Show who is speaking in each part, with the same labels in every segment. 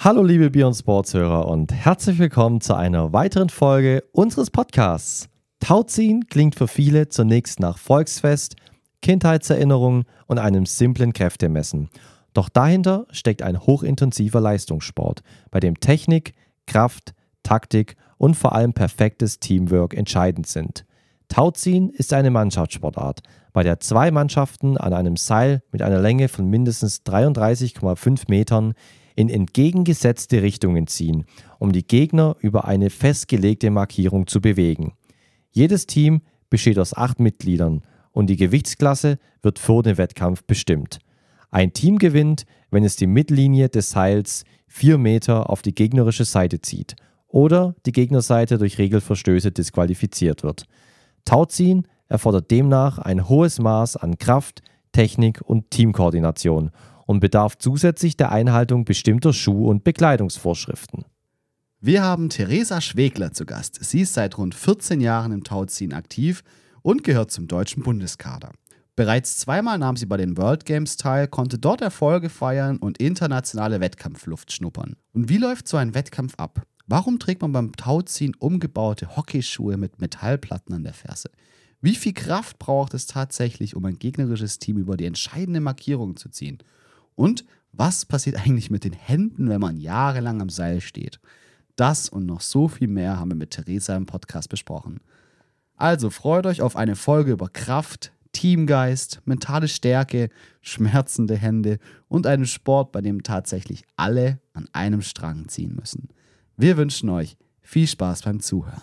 Speaker 1: Hallo liebe Beyond Sports Hörer und herzlich willkommen zu einer weiteren Folge unseres Podcasts. Tauziehen klingt für viele zunächst nach Volksfest, Kindheitserinnerungen und einem simplen Kräftemessen. Doch dahinter steckt ein hochintensiver Leistungssport, bei dem Technik, Kraft, Taktik und vor allem perfektes Teamwork entscheidend sind. Tauziehen ist eine Mannschaftssportart, bei der zwei Mannschaften an einem Seil mit einer Länge von mindestens 33,5 Metern in entgegengesetzte Richtungen ziehen, um die Gegner über eine festgelegte Markierung zu bewegen. Jedes Team besteht aus 8 Mitgliedern und die Gewichtsklasse wird vor dem Wettkampf bestimmt. Ein Team gewinnt, wenn es die Mittellinie des Seils 4 Meter auf die gegnerische Seite zieht oder die Gegnerseite durch Regelverstöße disqualifiziert wird. Tauziehen erfordert demnach ein hohes Maß an Kraft, Technik und Teamkoordination und bedarf zusätzlich der Einhaltung bestimmter Schuh- und Bekleidungsvorschriften.
Speaker 2: Wir haben Theresa Schwegler zu Gast. Sie ist seit rund 14 Jahren im Tauziehen aktiv und gehört zum deutschen Bundeskader. Bereits zweimal nahm sie bei den World Games teil, konnte dort Erfolge feiern und internationale Wettkampfluft schnuppern. Und wie läuft so ein Wettkampf ab? Warum trägt man beim Tauziehen umgebaute Hockeyschuhe mit Metallplatten an der Ferse? Wie viel Kraft braucht es tatsächlich, um ein gegnerisches Team über die entscheidende Markierung zu ziehen? Und was passiert eigentlich mit den Händen, wenn man jahrelang am Seil steht? Das und noch so viel mehr haben wir mit Theresa im Podcast besprochen. Also freut euch auf eine Folge über Kraft, Teamgeist, mentale Stärke, schmerzende Hände und einen Sport, bei dem tatsächlich alle an einem Strang ziehen müssen. Wir wünschen euch viel Spaß beim Zuhören.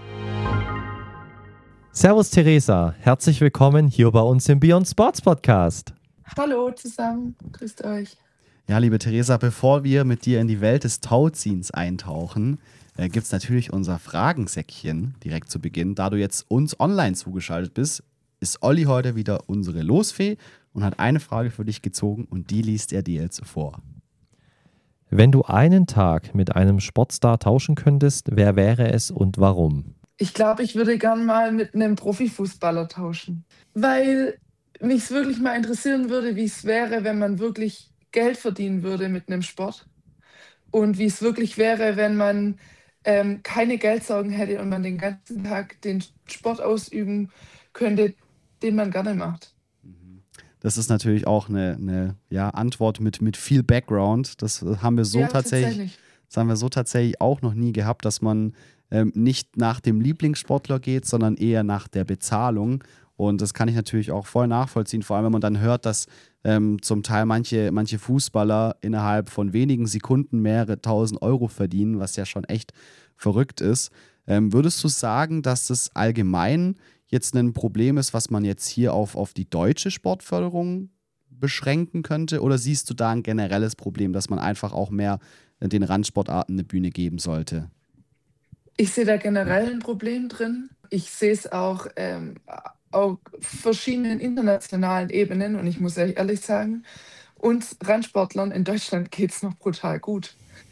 Speaker 1: Servus Theresa, herzlich willkommen hier bei uns im Beyond Sports Podcast.
Speaker 3: Hallo zusammen, grüßt euch.
Speaker 2: Ja, liebe Theresa, bevor wir mit dir in die Welt des Tauziehens eintauchen, gibt es natürlich unser Fragensäckchen direkt zu Beginn. Da du jetzt uns online zugeschaltet bist, ist Olli heute wieder unsere Losfee und hat eine Frage für dich gezogen und die liest er dir jetzt vor.
Speaker 1: Wenn du einen Tag mit einem Sportstar tauschen könntest, wer wäre es und warum?
Speaker 3: Ich glaube, ich würde gern mal mit einem Profifußballer tauschen, weil mich es wirklich mal interessieren würde, wie es wäre, wenn man wirklich Geld verdienen würde mit einem Sport und wie es wirklich wäre, wenn man keine Geldsorgen hätte und man den ganzen Tag den Sport ausüben könnte, den man gerne macht.
Speaker 2: Das ist natürlich auch eine Antwort mit viel Background. Das haben wir so tatsächlich auch noch nie gehabt, dass man nicht nach dem Lieblingssportler geht, sondern eher nach der Bezahlung. Und das kann ich natürlich auch voll nachvollziehen, vor allem wenn man dann hört, dass zum Teil manche Fußballer innerhalb von wenigen Sekunden mehrere tausend Euro verdienen, was ja schon echt verrückt ist. Würdest du sagen, dass das allgemein jetzt ein Problem ist, was man jetzt hier auf die deutsche Sportförderung beschränken könnte? Oder siehst du da ein generelles Problem, dass man einfach auch mehr den Randsportarten eine Bühne geben sollte?
Speaker 3: Ich sehe da generell ein Problem drin. Ich sehe es auch auf verschiedenen internationalen Ebenen und ich muss ehrlich sagen, uns Randsportlern in Deutschland geht es noch brutal gut.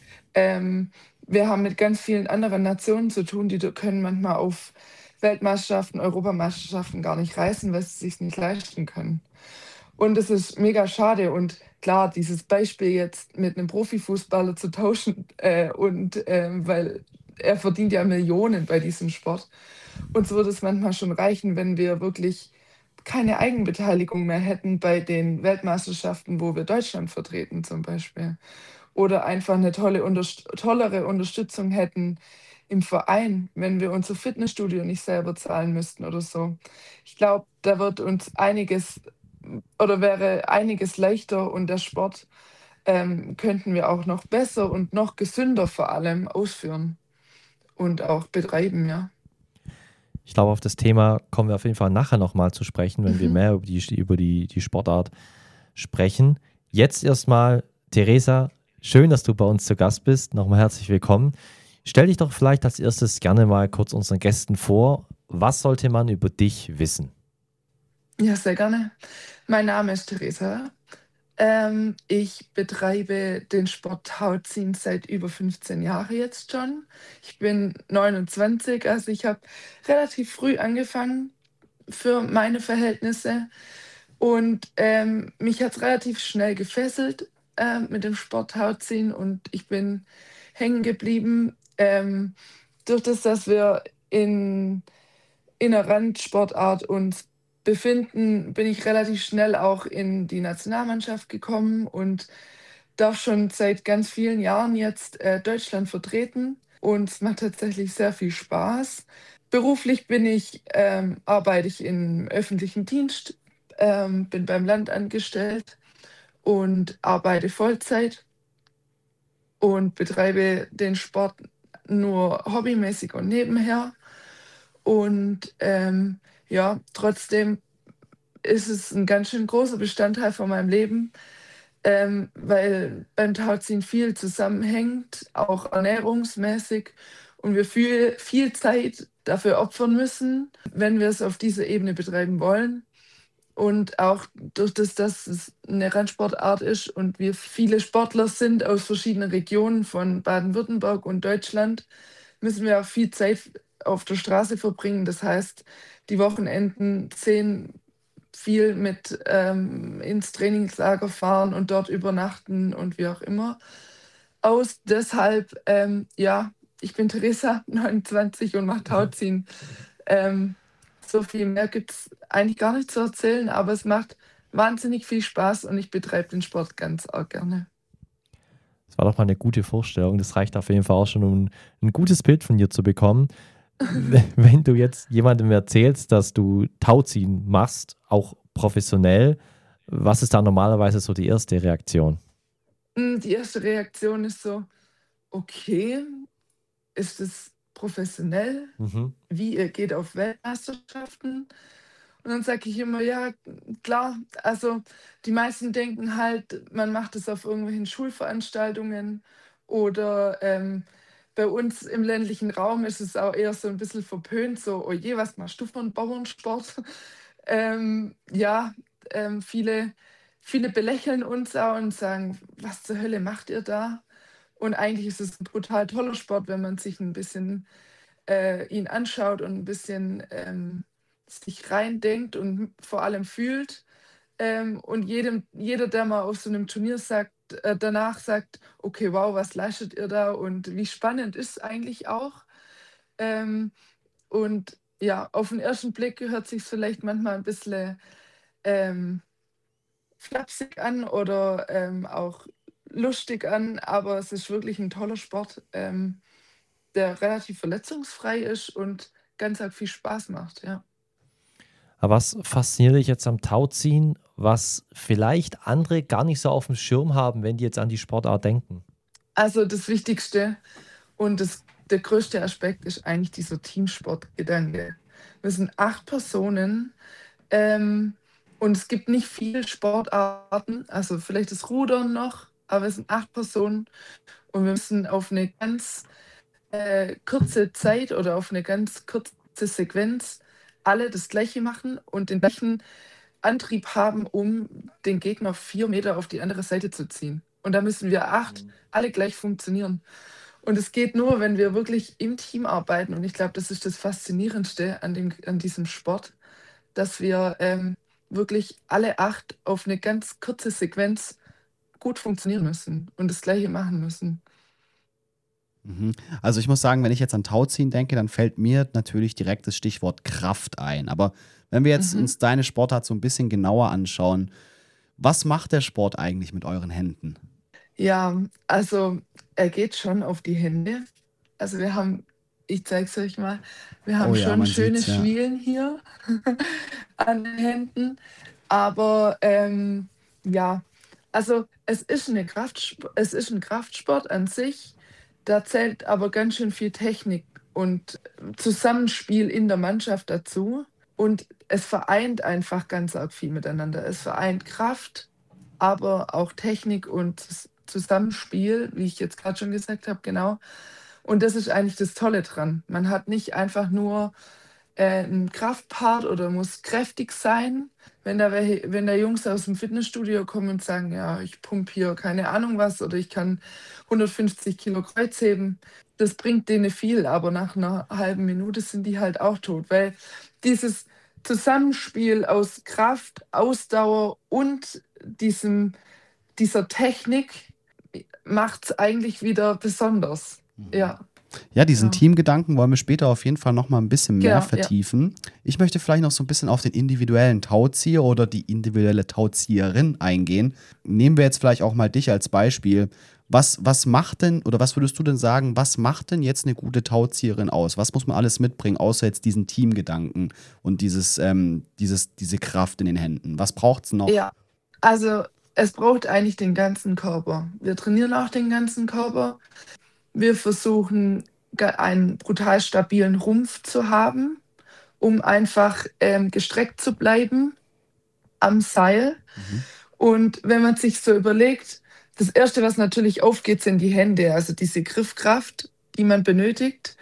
Speaker 3: Wir haben mit ganz vielen anderen Nationen zu tun, die können manchmal auf Weltmeisterschaften, Europameisterschaften gar nicht reisen, weil sie sich nicht leisten können. Und es ist mega schade. Und klar, dieses Beispiel jetzt mit einem Profifußballer zu tauschen weil er verdient ja Millionen bei diesem Sport. Uns würde es manchmal schon reichen, wenn wir wirklich keine Eigenbeteiligung mehr hätten bei den Weltmeisterschaften, wo wir Deutschland vertreten zum Beispiel. Oder einfach eine tollere Unterstützung hätten im Verein, wenn wir unser Fitnessstudio nicht selber zahlen müssten oder so. Ich glaube, da wird uns einiges oder wäre einiges leichter und der Sport könnten wir auch noch besser und noch gesünder vor allem ausführen und auch betreiben, ja.
Speaker 1: Ich glaube, auf das Thema kommen wir auf jeden Fall nachher nochmal zu sprechen, wenn wir mehr über die Sportart sprechen. Jetzt erstmal, Theresa, schön, dass du bei uns zu Gast bist. Nochmal herzlich willkommen. Stell dich doch vielleicht als erstes gerne mal kurz unseren Gästen vor. Was sollte man über dich wissen?
Speaker 3: Ja, sehr gerne. Mein Name ist Theresa. Ich betreibe den Sport Tauziehen seit über 15 Jahren jetzt schon. Ich bin 29, also ich habe relativ früh angefangen für meine Verhältnisse und mich hat es relativ schnell gefesselt. mit dem Sport Tauziehen und ich bin hängen geblieben. Durch das, dass wir in einer Randsportart uns befinden, bin ich relativ schnell auch in die Nationalmannschaft gekommen und darf schon seit ganz vielen Jahren jetzt Deutschland vertreten und es macht tatsächlich sehr viel Spaß. Beruflich arbeite ich im öffentlichen Dienst, bin beim Land angestellt und arbeite Vollzeit und betreibe den Sport nur hobbymäßig und nebenher. Und ja, trotzdem ist es ein ganz schön großer Bestandteil von meinem Leben, weil beim Tauziehen viel zusammenhängt, auch ernährungsmäßig, und wir viel Zeit dafür opfern müssen, wenn wir es auf dieser Ebene betreiben wollen. Und auch durch das, dass es eine Randsportart ist und wir viele Sportler sind aus verschiedenen Regionen von Baden-Württemberg und Deutschland, müssen wir auch viel Zeit auf der Straße verbringen. Das heißt, die Wochenenden zählen viel mit ins Trainingslager fahren und dort übernachten und wie auch immer aus. Deshalb, ja, ich bin Theresa, 29 und mache Tauziehen. Ähm, so viel mehr gibt es eigentlich gar nicht zu erzählen, aber es macht wahnsinnig viel Spaß und ich betreibe den Sport ganz arg gerne.
Speaker 1: Das war doch mal eine gute Vorstellung. Das reicht auf jeden Fall auch schon, um ein gutes Bild von dir zu bekommen. Wenn du jetzt jemandem erzählst, dass du Tauziehen machst, auch professionell, was ist da normalerweise so die erste Reaktion?
Speaker 3: Die erste Reaktion ist so, okay, ist es professionell?
Speaker 1: Mhm.
Speaker 3: Wie, ihr geht auf Weltmeisterschaften? Und dann sage ich immer, ja, klar, also die meisten denken halt, man macht es auf irgendwelchen Schulveranstaltungen oder bei uns im ländlichen Raum ist es auch eher so ein bisschen verpönt, so, oh je, was machst du für einen Bauernsport? Ja, viele belächeln uns auch und sagen, was zur Hölle macht ihr da? Und eigentlich ist es ein brutal toller Sport, wenn man sich ein bisschen ihn anschaut und ein bisschen sich reindenkt und vor allem fühlt. Und jeder, der mal auf so einem Turnier danach sagt, okay, wow, was leistet ihr da und wie spannend ist es eigentlich auch. Ähm, und ja, auf den ersten Blick hört sich vielleicht manchmal ein bisschen ähm, flapsig an oder auch lustig an, aber es ist wirklich ein toller Sport, der relativ verletzungsfrei ist und ganz arg viel Spaß macht, ja.
Speaker 1: Aber was fasziniert dich jetzt am Tauziehen, was vielleicht andere gar nicht so auf dem Schirm haben, wenn die jetzt an die Sportart denken?
Speaker 3: Also das Wichtigste und der größte Aspekt ist eigentlich dieser Teamsportgedanke. Wir sind 8 Personen ähm, und es gibt nicht viele Sportarten, also vielleicht das Rudern noch, aber wir sind 8 Personen und wir müssen auf eine ganz kurze Zeit oder auf eine ganz kurze Sequenz alle das Gleiche machen und den gleichen Antrieb haben, um den Gegner 4 Meter auf die andere Seite zu ziehen. Und da müssen wir 8 alle gleich funktionieren. Und es geht nur, wenn wir wirklich im Team arbeiten. Und ich glaube, das ist das Faszinierendste an diesem Sport, dass wir wirklich alle 8 auf eine ganz kurze Sequenz gut funktionieren müssen und das Gleiche machen müssen.
Speaker 2: Mhm. Also ich muss sagen, wenn ich jetzt an Tauziehen denke, dann fällt mir natürlich direkt das Stichwort Kraft ein. Aber wenn wir jetzt
Speaker 3: Mhm.
Speaker 2: uns deine Sportart so ein bisschen genauer anschauen, was macht der Sport eigentlich mit euren Händen?
Speaker 3: Ja, also er geht schon auf die Hände. Also ich zeige es euch mal, wir
Speaker 2: Oh
Speaker 3: haben
Speaker 2: ja,
Speaker 3: schon
Speaker 2: man
Speaker 3: schöne
Speaker 2: sieht's, ja.
Speaker 3: Schwielen hier an den Händen. Aber ja, also es ist ein Kraftsport an sich. Da zählt aber ganz schön viel Technik und Zusammenspiel in der Mannschaft dazu. Und es vereint einfach ganz arg viel miteinander. Es vereint Kraft, aber auch Technik und Zusammenspiel, wie ich jetzt gerade schon gesagt habe, genau. Und das ist eigentlich das Tolle dran. Man hat nicht einfach nur ein Kraftpart oder muss kräftig sein. Wenn da Jungs aus dem Fitnessstudio kommen und sagen, ja, ich pumpe hier keine Ahnung was oder ich kann 150 Kilo Kreuzheben, das bringt denen viel, aber nach einer halben Minute sind die halt auch tot, weil dieses Zusammenspiel aus Kraft, Ausdauer und diesem dieser Technik macht es eigentlich wieder besonders. Ja,
Speaker 2: Ja, diesen
Speaker 3: genau.
Speaker 2: Teamgedanken wollen wir später auf jeden Fall noch mal ein bisschen mehr
Speaker 3: Genau, ja.
Speaker 2: vertiefen. Ich möchte vielleicht noch so ein bisschen auf den individuellen Tauzieher oder die individuelle Tauzieherin eingehen. Nehmen wir jetzt vielleicht auch mal dich als Beispiel. Was macht denn, oder was würdest du denn sagen, was macht denn jetzt eine gute Tauzieherin aus? Was muss man alles mitbringen, außer jetzt diesen Teamgedanken und diese Kraft in den Händen? Was braucht es noch?
Speaker 3: Ja, also es braucht eigentlich den ganzen Körper. Wir trainieren auch den ganzen Körper. Wir versuchen, einen brutal stabilen Rumpf zu haben, um einfach gestreckt zu bleiben am Seil.
Speaker 2: Mhm.
Speaker 3: Und wenn man sich so überlegt, das Erste, was natürlich aufgeht, sind die Hände, also diese Griffkraft, die man benötigt,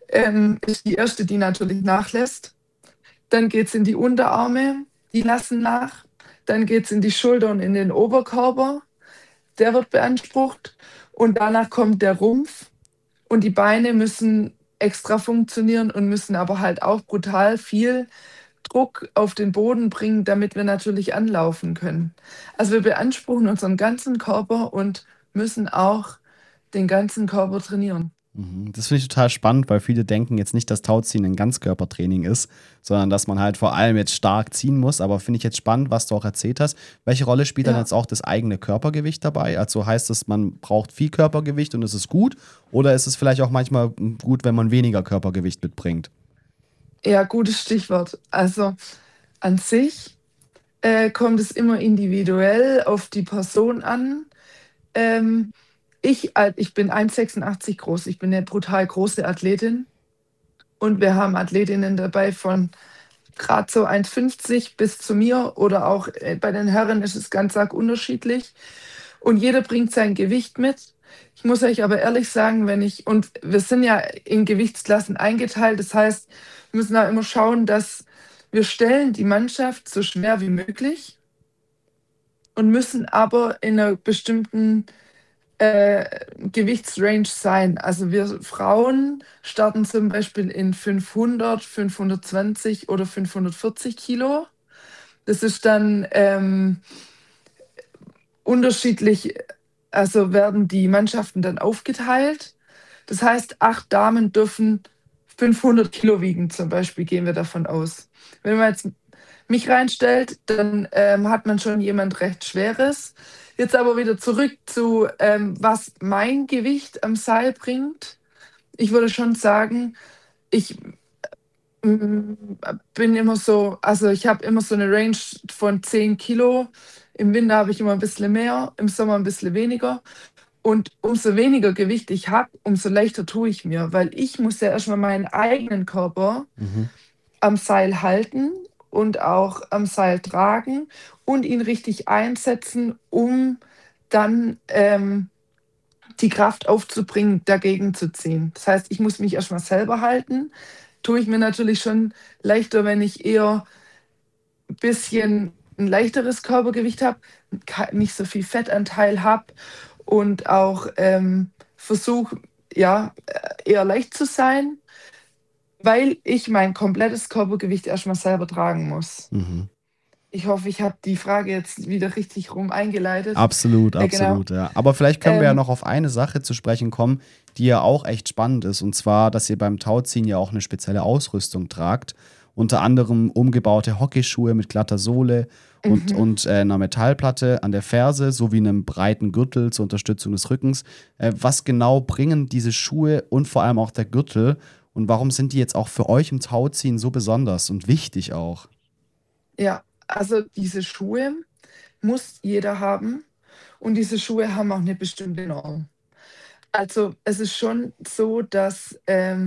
Speaker 3: ist die erste, die natürlich nachlässt. Dann geht es in die Unterarme, die lassen nach. Dann geht es in die Schulter und in den Oberkörper, der wird beansprucht. Und danach kommt der Rumpf und die Beine müssen extra funktionieren und müssen aber halt auch brutal viel Druck auf den Boden bringen, damit wir natürlich anlaufen können. Also wir beanspruchen unseren ganzen Körper und müssen auch den ganzen Körper trainieren.
Speaker 2: Das finde ich total spannend, weil viele denken jetzt nicht, dass Tauziehen ein Ganzkörpertraining ist, sondern dass man halt vor allem jetzt stark ziehen muss. Aber finde ich jetzt spannend, was du auch erzählt hast. Welche Rolle spielt dann
Speaker 3: Ja,
Speaker 2: jetzt auch das eigene Körpergewicht dabei? Also heißt es, man braucht viel Körpergewicht und es ist gut? Oder ist es vielleicht auch manchmal gut, wenn man weniger Körpergewicht mitbringt?
Speaker 3: ja, gutes Stichwort. Also an sich kommt es immer individuell auf die Person an. Ähm, ich bin 1,86 groß. Ich bin eine brutal große Athletin. Und wir haben Athletinnen dabei von gerade so 1,50 bis zu mir oder auch bei den Herren ist es ganz arg unterschiedlich. Und jeder bringt sein Gewicht mit. Ich muss euch aber ehrlich sagen, und wir sind ja in Gewichtsklassen eingeteilt, das heißt, wir müssen da immer schauen, dass wir stellen die Mannschaft so schwer wie möglich und müssen aber in einer bestimmten Gewichtsrange sein. Also wir Frauen starten zum Beispiel in 500, 520 oder 540 Kilo. Das ist dann unterschiedlich, also werden die Mannschaften dann aufgeteilt. Das heißt, 8 Damen dürfen 500 Kilo wiegen, zum Beispiel, gehen wir davon aus. Wenn man jetzt mich reinstellt, dann hat man schon jemand recht Schweres. Jetzt aber wieder zurück zu, was mein Gewicht am Seil bringt. Ich würde schon sagen, ich mm, bin immer so, also ich habe immer so eine Range von 10 Kilo. Im Winter habe ich immer ein bisschen mehr, im Sommer ein bisschen weniger. Und umso weniger Gewicht ich habe, umso leichter tue ich mir, weil ich muss ja erstmal meinen eigenen Körper
Speaker 2: Mhm.
Speaker 3: am Seil halten und auch am Seil tragen und ihn richtig einsetzen, um dann die Kraft aufzubringen, dagegen zu ziehen. Das heißt, ich muss mich erstmal selber halten. Tue ich mir natürlich schon leichter, wenn ich eher ein bisschen ein leichteres Körpergewicht habe, nicht so viel Fettanteil habe und auch versuche, ja, eher leicht zu sein, weil ich mein komplettes Körpergewicht erstmal selber tragen muss.
Speaker 2: Mhm.
Speaker 3: Ich hoffe, ich habe die Frage jetzt wieder richtig rum eingeleitet.
Speaker 2: Absolut,
Speaker 3: Genau.
Speaker 2: absolut, ja. Aber vielleicht können wir ja
Speaker 3: Ähm,
Speaker 2: noch auf eine Sache zu sprechen kommen, die ja auch echt spannend ist. Und zwar, dass ihr beim Tauziehen ja auch eine spezielle Ausrüstung tragt. Unter anderem umgebaute Hockeyschuhe mit glatter Sohle
Speaker 3: mhm.
Speaker 2: und einer Metallplatte an der Ferse sowie einem breiten Gürtel zur Unterstützung des Rückens. Was genau bringen diese Schuhe und vor allem auch der Gürtel? Und warum sind die jetzt auch für euch im Tauziehen so besonders und wichtig auch?
Speaker 3: Ja, also diese Schuhe muss jeder haben und diese Schuhe haben auch eine bestimmte Norm. Also es ist schon so, dass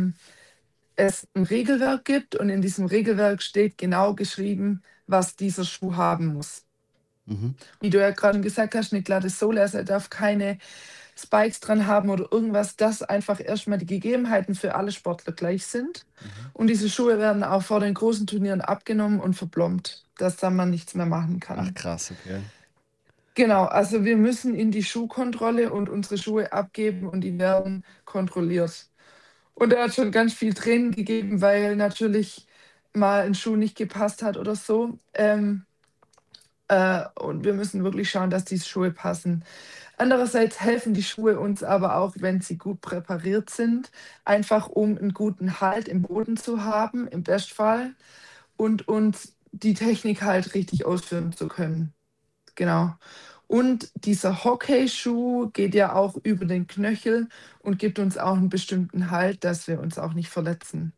Speaker 3: es ein Regelwerk gibt und in diesem Regelwerk steht genau geschrieben, was dieser Schuh haben muss.
Speaker 2: Mhm.
Speaker 3: Wie du ja gerade gesagt hast, eine glatte Sohle, also er darf keine Spikes dran haben oder irgendwas, dass einfach erstmal die Gegebenheiten für alle Sportler gleich sind.
Speaker 2: Mhm.
Speaker 3: Und diese Schuhe werden auch vor den großen Turnieren abgenommen und verplombt, dass da man nichts mehr machen
Speaker 2: Ach
Speaker 3: kann.
Speaker 2: krass, okay.
Speaker 3: Genau, also wir müssen in die Schuhkontrolle und unsere Schuhe abgeben und die werden kontrolliert. Und er hat schon ganz viel Tränen gegeben, weil natürlich mal ein Schuh nicht gepasst hat oder so. Und wir müssen wirklich schauen, dass die Schuhe passen. Andererseits helfen die Schuhe uns aber auch, wenn sie gut präpariert sind, einfach um einen guten Halt im Boden zu haben, im Bestfall, und uns die Technik halt richtig ausführen zu können. Genau. Und dieser Hockeyschuh geht ja auch über den Knöchel und gibt uns auch einen bestimmten Halt, dass wir uns auch nicht verletzen.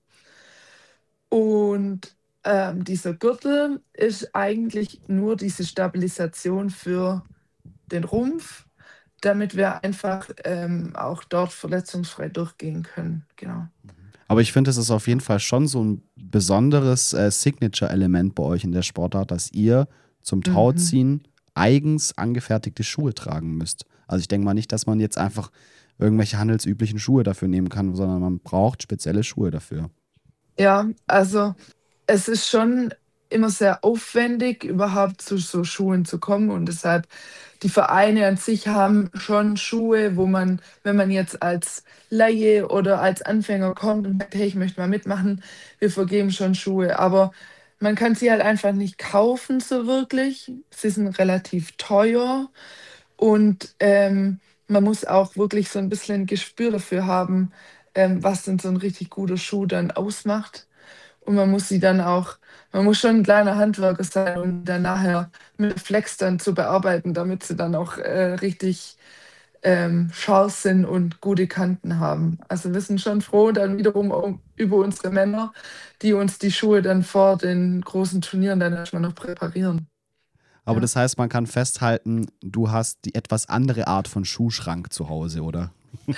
Speaker 3: Und dieser Gürtel ist eigentlich nur diese Stabilisation für den Rumpf, damit wir einfach auch dort verletzungsfrei durchgehen können. Genau.
Speaker 2: Aber ich finde, es ist auf jeden Fall schon so ein besonderes Signature-Element bei euch in der Sportart, dass ihr zum Tauziehen eigens angefertigte Schuhe tragen müsst. Also ich denke mal nicht, dass man jetzt einfach irgendwelche handelsüblichen Schuhe dafür nehmen kann, sondern man braucht spezielle Schuhe dafür.
Speaker 3: Ja, also es ist schon immer sehr aufwendig, überhaupt zu so Schuhen zu kommen. Und deshalb, die Vereine an sich haben schon Schuhe, wo man, wenn man jetzt als Laie oder als Anfänger kommt und sagt, hey, ich möchte mal mitmachen, wir vergeben schon Schuhe. Aber man kann sie halt einfach nicht kaufen so wirklich. Sie sind relativ teuer und man muss auch wirklich so ein bisschen ein Gespür dafür haben, was denn so ein richtig guter Schuh dann ausmacht. Und man muss sie dann auch, man muss schon ein kleiner Handwerker sein, um dann nachher mit Flex dann zu bearbeiten, damit sie dann auch richtig scharf sind und gute Kanten haben. Also wir sind schon froh dann wiederum über unsere Männer, die uns die Schuhe dann vor den großen Turnieren dann erstmal noch präparieren.
Speaker 2: Aber
Speaker 3: Ja.
Speaker 2: das heißt, man kann festhalten, du hast die etwas andere Art von Schuhschrank zu Hause, oder?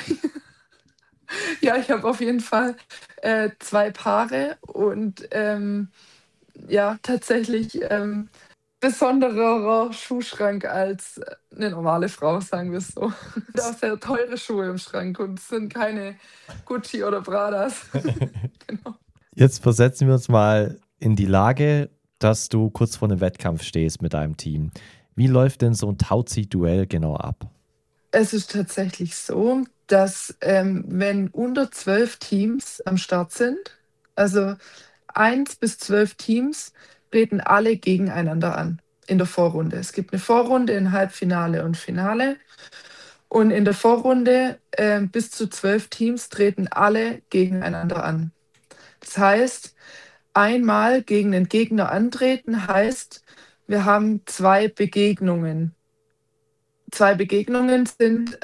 Speaker 3: Ja, ich habe auf jeden Fall 2 Paare und ja, tatsächlich besonderer Schuhschrank als eine normale Frau, sagen wir es so. Und auch sehr teure Schuhe im Schrank und es sind keine Gucci oder Pradas. Genau.
Speaker 1: Jetzt versetzen wir uns mal in die Lage, dass du kurz vor einem Wettkampf stehst mit deinem Team. Wie läuft denn so ein Tauzieh-Duell genau ab?
Speaker 3: Es ist tatsächlich so, dass wenn unter 12 Teams am Start sind, also 1 bis 12 Teams, treten alle gegeneinander an in der Vorrunde. Es gibt eine Vorrunde, ein Halbfinale und Finale. Und in der Vorrunde bis zu 12 Teams treten alle gegeneinander an. Das heißt, einmal gegen den Gegner antreten heißt, wir haben 2 Begegnungen. 2 Begegnungen sind,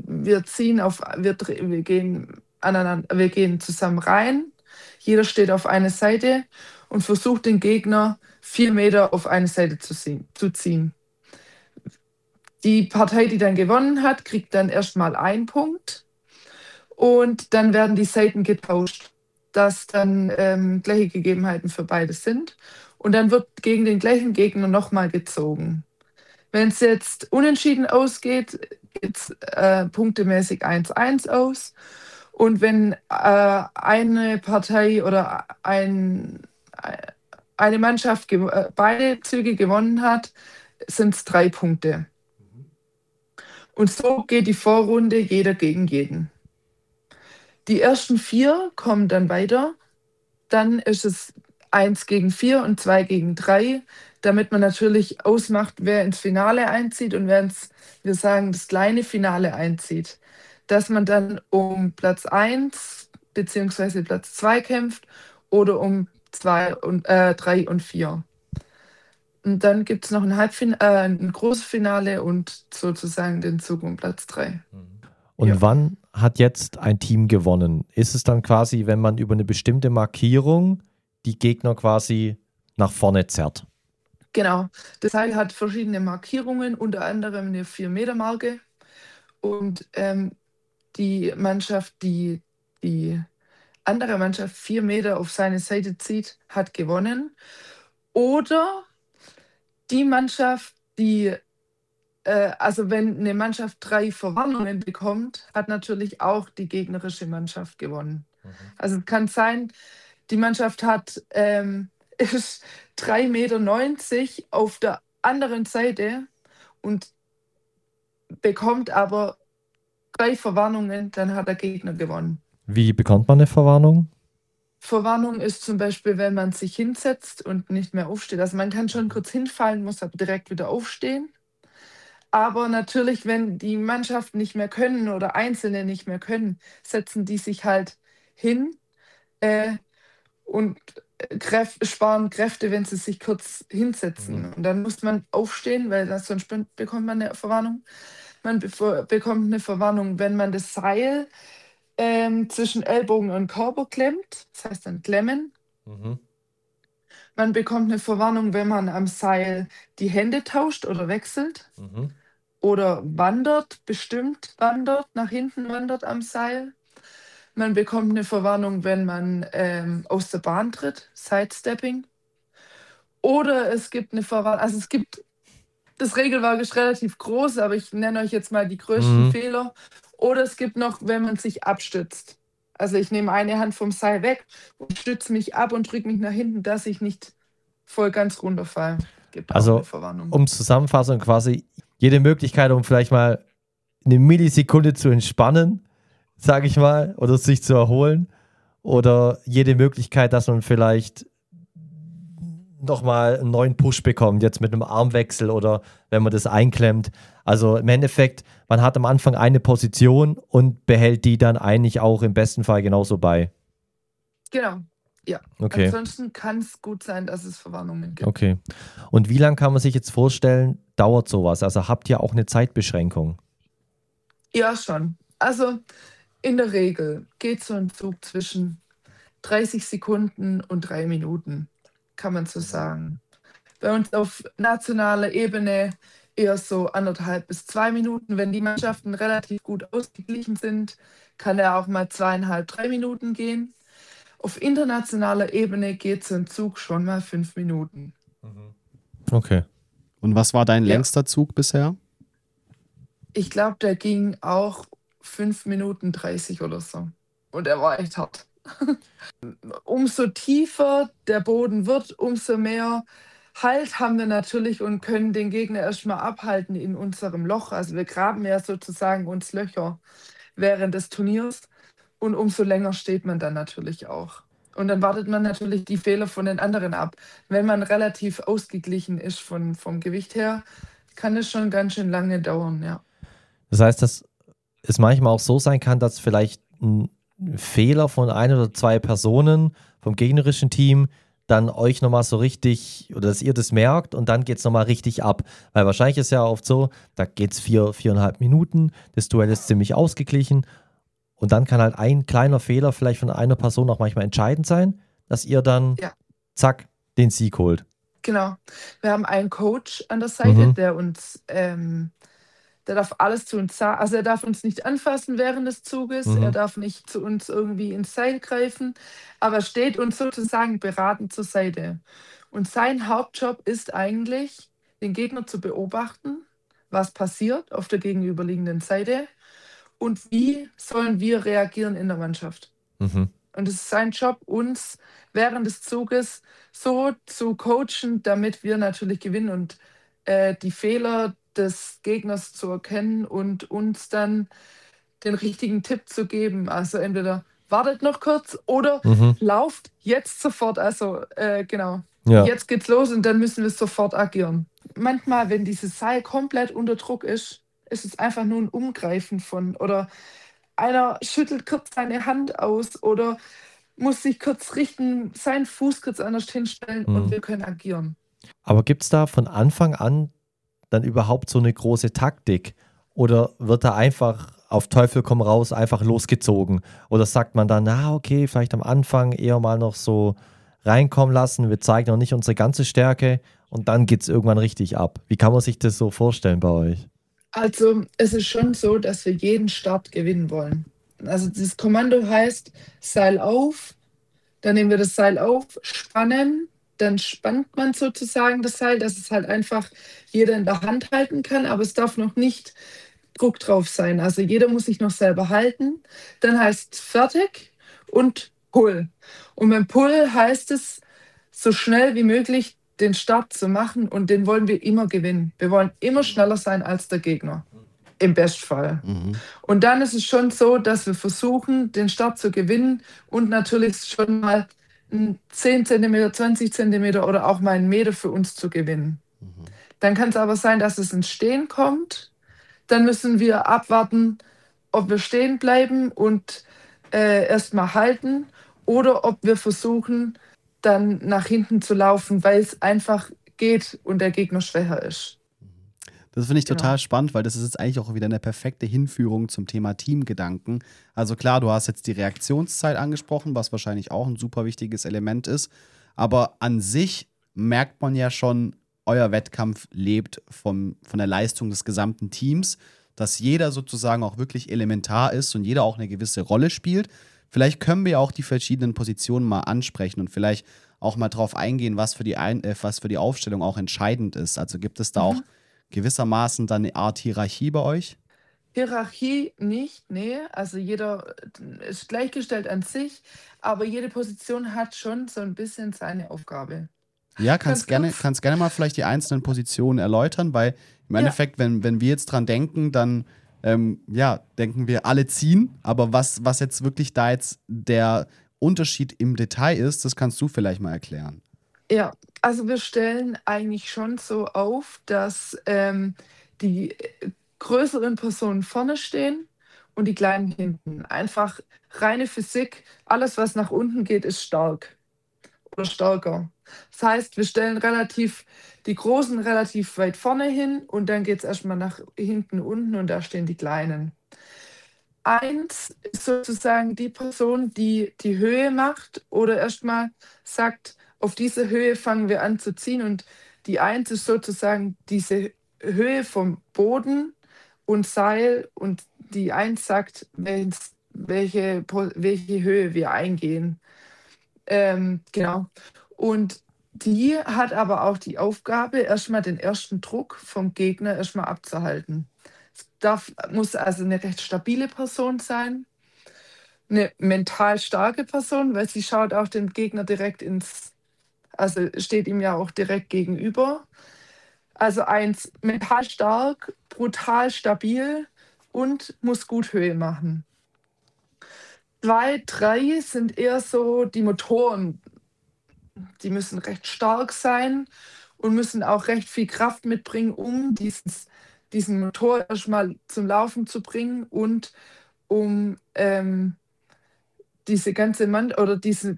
Speaker 3: wir gehen aneinander, wir gehen zusammen rein. Jeder steht auf eine Seite und versucht den Gegner 4 Meter auf eine Seite zu ziehen. Die Partei, die dann gewonnen hat, kriegt dann erstmal 1 Punkt und dann werden die Seiten getauscht, dass dann gleiche Gegebenheiten für beide sind. Und dann wird gegen den gleichen Gegner nochmal gezogen. Wenn es jetzt unentschieden ausgeht, geht es punktemäßig 1-1 aus. Und wenn eine Partei oder eine Mannschaft beide Züge gewonnen hat, sind es 3 Punkte. Und so geht die Vorrunde jeder gegen jeden. Die ersten 4 kommen dann weiter. Dann ist es 1 gegen 4 und 2 gegen 3, damit man natürlich ausmacht, wer ins Finale einzieht und wer ins, wir sagen, das kleine Finale einzieht. Dass man dann um Platz 1 bzw. Platz 2 kämpft oder um 3 und 4. Und dann gibt es noch ein großes Finale und sozusagen den Zug um Platz 3.
Speaker 1: Und
Speaker 3: Ja.
Speaker 1: wann hat jetzt ein Team gewonnen? Ist es dann quasi, wenn man über eine bestimmte Markierung die Gegner quasi nach vorne zerrt?
Speaker 3: Genau. Das Seil hat verschiedene Markierungen, unter anderem eine 4-Meter-Marke. Und die Mannschaft, die andere Mannschaft 4 Meter auf seine Seite zieht, hat gewonnen. Oder die Mannschaft, also wenn eine Mannschaft 3 Verwarnungen bekommt, hat natürlich auch die gegnerische Mannschaft gewonnen. Also es kann sein, die Mannschaft ist 3,90 Meter auf der anderen Seite und bekommt aber 3 Verwarnungen, dann hat der Gegner gewonnen.
Speaker 1: Wie bekommt man eine Verwarnung?
Speaker 3: Verwarnung ist zum Beispiel, wenn man sich hinsetzt und nicht mehr aufsteht. Also man kann schon kurz hinfallen, muss aber direkt wieder aufstehen. Aber natürlich, wenn die Mannschaften nicht mehr können oder Einzelne nicht mehr können, setzen die sich halt hin äh, und sparen Kräfte, wenn sie sich kurz hinsetzen. Und dann muss man aufstehen, weil sonst bekommt man eine Verwarnung. Man bekommt eine Verwarnung, wenn man das Seil zwischen Ellbogen und Körper klemmt. Das heißt dann klemmen.
Speaker 1: Mhm.
Speaker 3: Man bekommt eine Verwarnung, wenn man am Seil die Hände tauscht oder wechselt.
Speaker 1: Mhm.
Speaker 3: Oder bestimmt wandert, nach hinten wandert am Seil. Man bekommt eine Verwarnung, wenn man aus der Bahn tritt, Sidestepping. Oder es gibt eine Verwarnung, also das Regelwerk ist relativ groß, aber ich nenne euch jetzt mal die größten Fehler. Oder es gibt noch, wenn man sich abstützt. Also ich nehme eine Hand vom Seil weg und stütze mich ab und drücke mich nach hinten, dass ich nicht voll ganz runterfalle. Gibt auch eine Verwarnung.
Speaker 1: Um Zusammenfassung quasi jede Möglichkeit, um vielleicht mal eine Millisekunde zu entspannen, sage ich mal, oder sich zu erholen. Oder jede Möglichkeit, dass man vielleicht nochmal einen neuen Push bekommt, jetzt mit einem Armwechsel oder wenn man das einklemmt. Also im Endeffekt, man hat am Anfang eine Position und behält die dann eigentlich auch im besten Fall genauso bei.
Speaker 3: Genau, ja.
Speaker 1: Okay.
Speaker 3: Ansonsten kann es gut sein, dass es Verwarnungen gibt.
Speaker 1: Okay. Und wie lange kann man sich jetzt vorstellen, dauert sowas? Also habt ihr auch eine Zeitbeschränkung?
Speaker 3: Ja, schon. Also in der Regel geht so ein Zug zwischen 30 Sekunden und 3 Minuten, kann man so sagen. Bei uns auf nationaler Ebene eher so 1,5 bis 2 Minuten. Wenn die Mannschaften relativ gut ausgeglichen sind, kann er auch mal 2,5, 3 Minuten gehen. Auf internationaler Ebene geht so ein Zug schon mal 5 Minuten.
Speaker 1: Okay.
Speaker 2: Und was war dein längster Zug bisher?
Speaker 3: Ich glaube, der ging auch 5 Minuten 30 oder so. Und er war echt hart. Umso tiefer der Boden wird, umso mehr Halt haben wir natürlich und können den Gegner erstmal abhalten in unserem Loch. Also wir graben ja sozusagen uns Löcher während des Turniers und umso länger steht man dann natürlich auch. Und dann wartet man natürlich die Fehler von den anderen ab. Wenn man relativ ausgeglichen ist vom Gewicht her, kann es schon ganz schön lange dauern, ja.
Speaker 1: Das heißt, dass es manchmal auch so sein kann, dass vielleicht ein Fehler von 1 oder 2 Personen vom gegnerischen Team dann euch nochmal so richtig, oder dass ihr das merkt und dann geht es nochmal richtig ab. Weil wahrscheinlich ist ja oft so, da geht es 4,5 Minuten, das Duell ist ziemlich ausgeglichen und dann kann halt ein kleiner Fehler vielleicht von einer Person auch manchmal entscheidend sein, dass ihr dann, zack, den Sieg holt.
Speaker 3: Genau. Wir haben einen Coach an der Seite, der uns, der darf alles zu uns sagen. Also er darf uns nicht anfassen während des Zuges, er darf nicht zu uns irgendwie ins Seil greifen, aber er steht uns sozusagen beratend zur Seite. Und sein Hauptjob ist eigentlich, den Gegner zu beobachten, was passiert auf der gegenüberliegenden Seite und wie sollen wir reagieren in der Mannschaft. Und es ist sein Job, uns während des Zuges so zu coachen, damit wir natürlich gewinnen und die Fehler des Gegners zu erkennen und uns dann den richtigen Tipp zu geben. Also entweder wartet noch kurz oder lauft jetzt sofort. Also genau, jetzt geht's los und dann müssen wir sofort agieren. Manchmal, wenn dieses Seil komplett unter Druck ist, ist es einfach nur ein Umgreifen von oder einer schüttelt kurz seine Hand aus oder muss sich kurz richten, seinen Fuß kurz anders hinstellen und wir können agieren.
Speaker 1: Aber gibt es da von Anfang an dann überhaupt so eine große Taktik? Oder wird da einfach auf Teufel komm raus einfach losgezogen? Oder sagt man dann, okay, vielleicht am Anfang eher mal noch so reinkommen lassen, wir zeigen noch nicht unsere ganze Stärke und dann geht es irgendwann richtig ab. Wie kann man sich das so vorstellen bei euch?
Speaker 3: Also es ist schon so, dass wir jeden Start gewinnen wollen. Also das Kommando heißt Seil auf, dann nehmen wir das Seil auf, spannen, dann spannt man sozusagen das Seil, dass es halt einfach jeder in der Hand halten kann, aber es darf noch nicht Druck drauf sein. Also jeder muss sich noch selber halten. Dann heißt es fertig und Pull. Und beim Pull heißt es, so schnell wie möglich den Start zu machen und den wollen wir immer gewinnen. Wir wollen immer schneller sein als der Gegner. im Bestfall. Und dann ist es schon so, dass wir versuchen, den Start zu gewinnen und natürlich schon mal 10 cm, 20 cm oder auch mal einen Meter für uns zu gewinnen. Dann kann es aber sein, dass es ins Stehen kommt. Dann müssen wir abwarten, ob wir stehen bleiben und erstmal halten oder ob wir versuchen, dann nach hinten zu laufen, weil es einfach geht und der Gegner schwächer ist.
Speaker 2: Das finde ich
Speaker 3: Genau.
Speaker 2: total spannend, weil das ist jetzt eigentlich auch wieder eine perfekte Hinführung zum Thema Teamgedanken. Also klar, du hast jetzt die Reaktionszeit angesprochen, was wahrscheinlich auch ein super wichtiges Element ist. Aber an sich merkt man ja schon, euer Wettkampf lebt von der Leistung des gesamten Teams, dass jeder sozusagen auch wirklich elementar ist und jeder auch eine gewisse Rolle spielt. Vielleicht können wir auch die verschiedenen Positionen mal ansprechen und vielleicht auch mal drauf eingehen, was für die Aufstellung auch entscheidend ist. Also gibt es da auch gewissermaßen dann eine Art Hierarchie bei euch?
Speaker 3: Hierarchie nicht, nee. Also jeder ist gleichgestellt an sich, aber jede Position hat schon so ein bisschen seine Aufgabe.
Speaker 2: Ja,
Speaker 3: Ganz kurz.
Speaker 2: kannst gerne mal vielleicht die einzelnen Positionen erläutern, weil im
Speaker 3: Ja.
Speaker 2: Endeffekt, wenn wir jetzt dran denken, dann denken wir alle ziehen, aber was jetzt wirklich da jetzt der Unterschied im Detail ist, das kannst du vielleicht mal erklären.
Speaker 3: Ja, also wir stellen eigentlich schon so auf, dass die größeren Personen vorne stehen und die kleinen hinten. Einfach reine Physik, alles was nach unten geht, ist stark oder stärker. Das heißt, wir stellen die Großen relativ weit vorne hin und dann geht es erstmal nach hinten unten und da stehen die Kleinen. 1 ist sozusagen die Person, die die Höhe macht oder erstmal sagt, auf diese Höhe fangen wir an zu ziehen. Und die 1 ist sozusagen diese Höhe vom Boden und Seil. Und die 1 sagt, welche Höhe wir eingehen. Genau. Und die hat aber auch die Aufgabe, erstmal den ersten Druck vom Gegner erstmal abzuhalten. Muss also eine recht stabile Person sein, eine mental starke Person, weil sie schaut auch dem Gegner also steht ihm ja auch direkt gegenüber. Also 1, mental stark, brutal stabil und muss gut Höhe machen. 2, 3 sind eher so die Motoren. Die müssen recht stark sein und müssen auch recht viel Kraft mitbringen, um diesen Motor erstmal zum Laufen zu bringen und um diese ganze Mann oder diese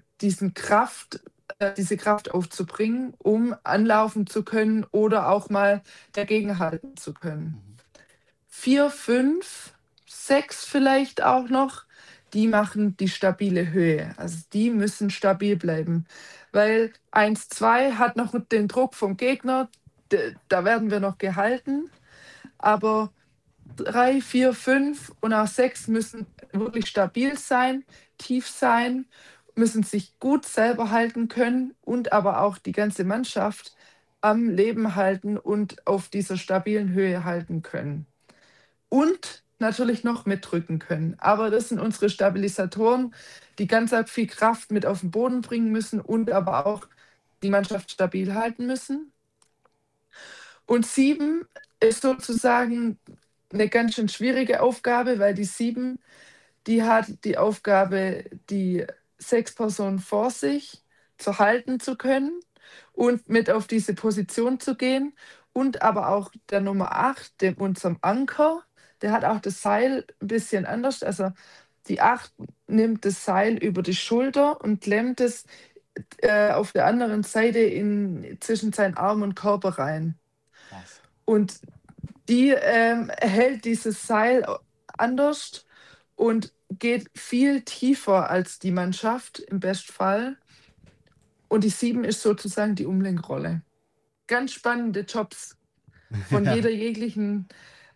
Speaker 3: Kraft aufzubringen, um anlaufen zu können oder auch mal dagegenhalten zu können. 4, 5, 6 vielleicht auch noch, die machen die stabile Höhe. Also die müssen stabil bleiben. Weil 1, 2 hat noch den Druck vom Gegner, da werden wir noch gehalten. Aber 3, 4, 5 und auch 6 müssen wirklich stabil sein, tief sein, müssen sich gut selber halten können und aber auch die ganze Mannschaft am Leben halten und auf dieser stabilen Höhe halten können. Und natürlich noch mitdrücken können. Aber das sind unsere Stabilisatoren, die ganz arg viel Kraft mit auf den Boden bringen müssen und aber auch die Mannschaft stabil halten müssen. Und 7 ist sozusagen eine ganz schön schwierige Aufgabe, weil die 7, die hat die Aufgabe, die 6 Personen vor sich zu halten zu können und mit auf diese Position zu gehen. Und aber auch der Nummer 8, unserem Anker, der hat auch das Seil ein bisschen anders. Also die 8 nimmt das Seil über die Schulter und klemmt es auf der anderen Seite zwischen seinen Arm und Körper rein.
Speaker 2: Krass.
Speaker 3: Und die hält dieses Seil anders und geht viel tiefer als die Mannschaft im Bestfall. Und die 7 ist sozusagen die Umlenkrolle. Ganz spannende Jobs von jeglichen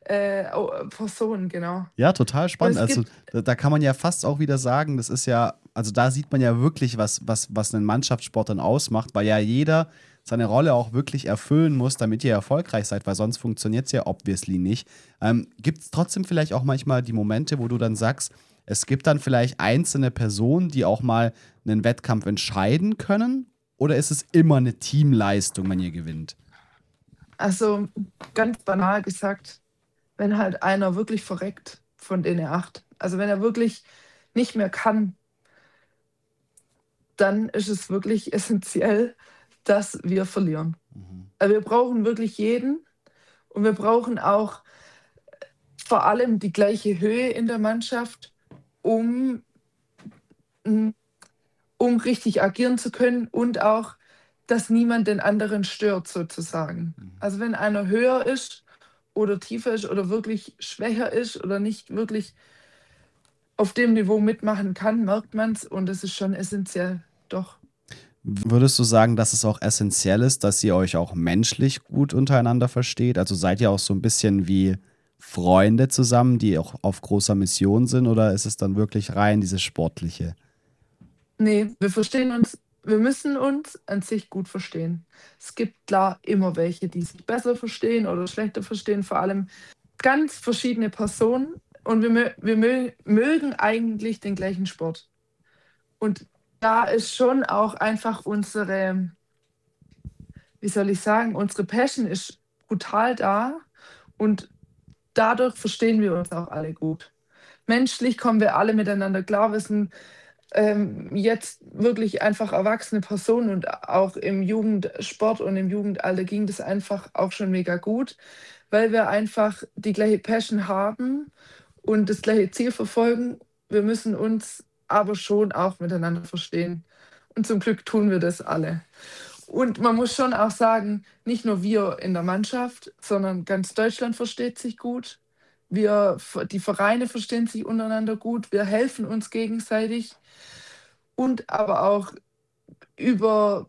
Speaker 3: Person, genau.
Speaker 2: Ja, total spannend.
Speaker 3: Und es
Speaker 2: Also da kann man ja fast auch wieder sagen, das ist ja, also da sieht man ja wirklich, was einen Mannschaftssport dann ausmacht, weil ja jeder seine Rolle auch wirklich erfüllen muss, damit ihr erfolgreich seid, weil sonst funktioniert es ja obviously nicht. Gibt es trotzdem vielleicht auch manchmal die Momente, wo du dann sagst, es gibt dann vielleicht einzelne Personen, die auch mal einen Wettkampf entscheiden können? Oder ist es immer eine Teamleistung, wenn ihr gewinnt?
Speaker 3: Also ganz banal gesagt, wenn halt einer wirklich verreckt von den 8. Also wenn er wirklich nicht mehr kann, dann ist es wirklich essentiell, dass wir verlieren. Also wir brauchen wirklich jeden und wir brauchen auch vor allem die gleiche Höhe in der Mannschaft, um richtig agieren zu können und auch, dass niemand den anderen stört sozusagen. Also wenn einer höher ist oder tiefer ist oder wirklich schwächer ist oder nicht wirklich auf dem Niveau mitmachen kann, merkt man es und das ist schon essentiell, doch.
Speaker 2: Würdest du sagen, dass es auch essentiell ist, dass ihr euch auch menschlich gut untereinander versteht? Also seid ihr auch so ein bisschen wie Freunde zusammen, die auch auf großer Mission sind, oder ist es dann wirklich rein dieses Sportliche?
Speaker 3: Nee, wir verstehen uns, wir müssen uns an sich gut verstehen. Es gibt klar immer welche, die sich besser verstehen oder schlechter verstehen, vor allem ganz verschiedene Personen und wir mögen eigentlich den gleichen Sport. Und da ist schon auch einfach unsere, wie soll ich sagen, unsere Passion ist brutal da und dadurch verstehen wir uns auch alle gut. Menschlich kommen wir alle miteinander klar. Wir sind jetzt wirklich einfach erwachsene Personen und auch im Jugendsport und im Jugendalter ging das einfach auch schon mega gut, weil wir einfach die gleiche Passion haben und das gleiche Ziel verfolgen. Wir müssen uns aber schon auch miteinander verstehen. Und zum Glück tun wir das alle. Und man muss schon auch sagen, nicht nur wir in der Mannschaft, sondern ganz Deutschland versteht sich gut. Die Vereine verstehen sich untereinander gut. Wir helfen uns gegenseitig. Und aber auch über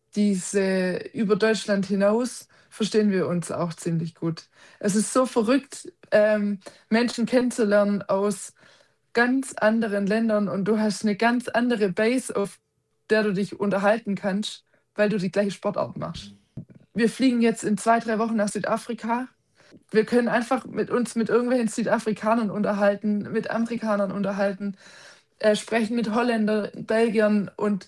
Speaker 3: über Deutschland hinaus verstehen wir uns auch ziemlich gut. Es ist so verrückt, Menschen kennenzulernen aus ganz anderen Ländern und du hast eine ganz andere Base, auf der du dich unterhalten kannst, weil du die gleiche Sportart machst. Wir fliegen jetzt in 2, 3 Wochen nach Südafrika. Wir können einfach uns mit irgendwelchen Südafrikanern unterhalten, mit Amerikanern unterhalten, sprechen mit Holländern, Belgiern und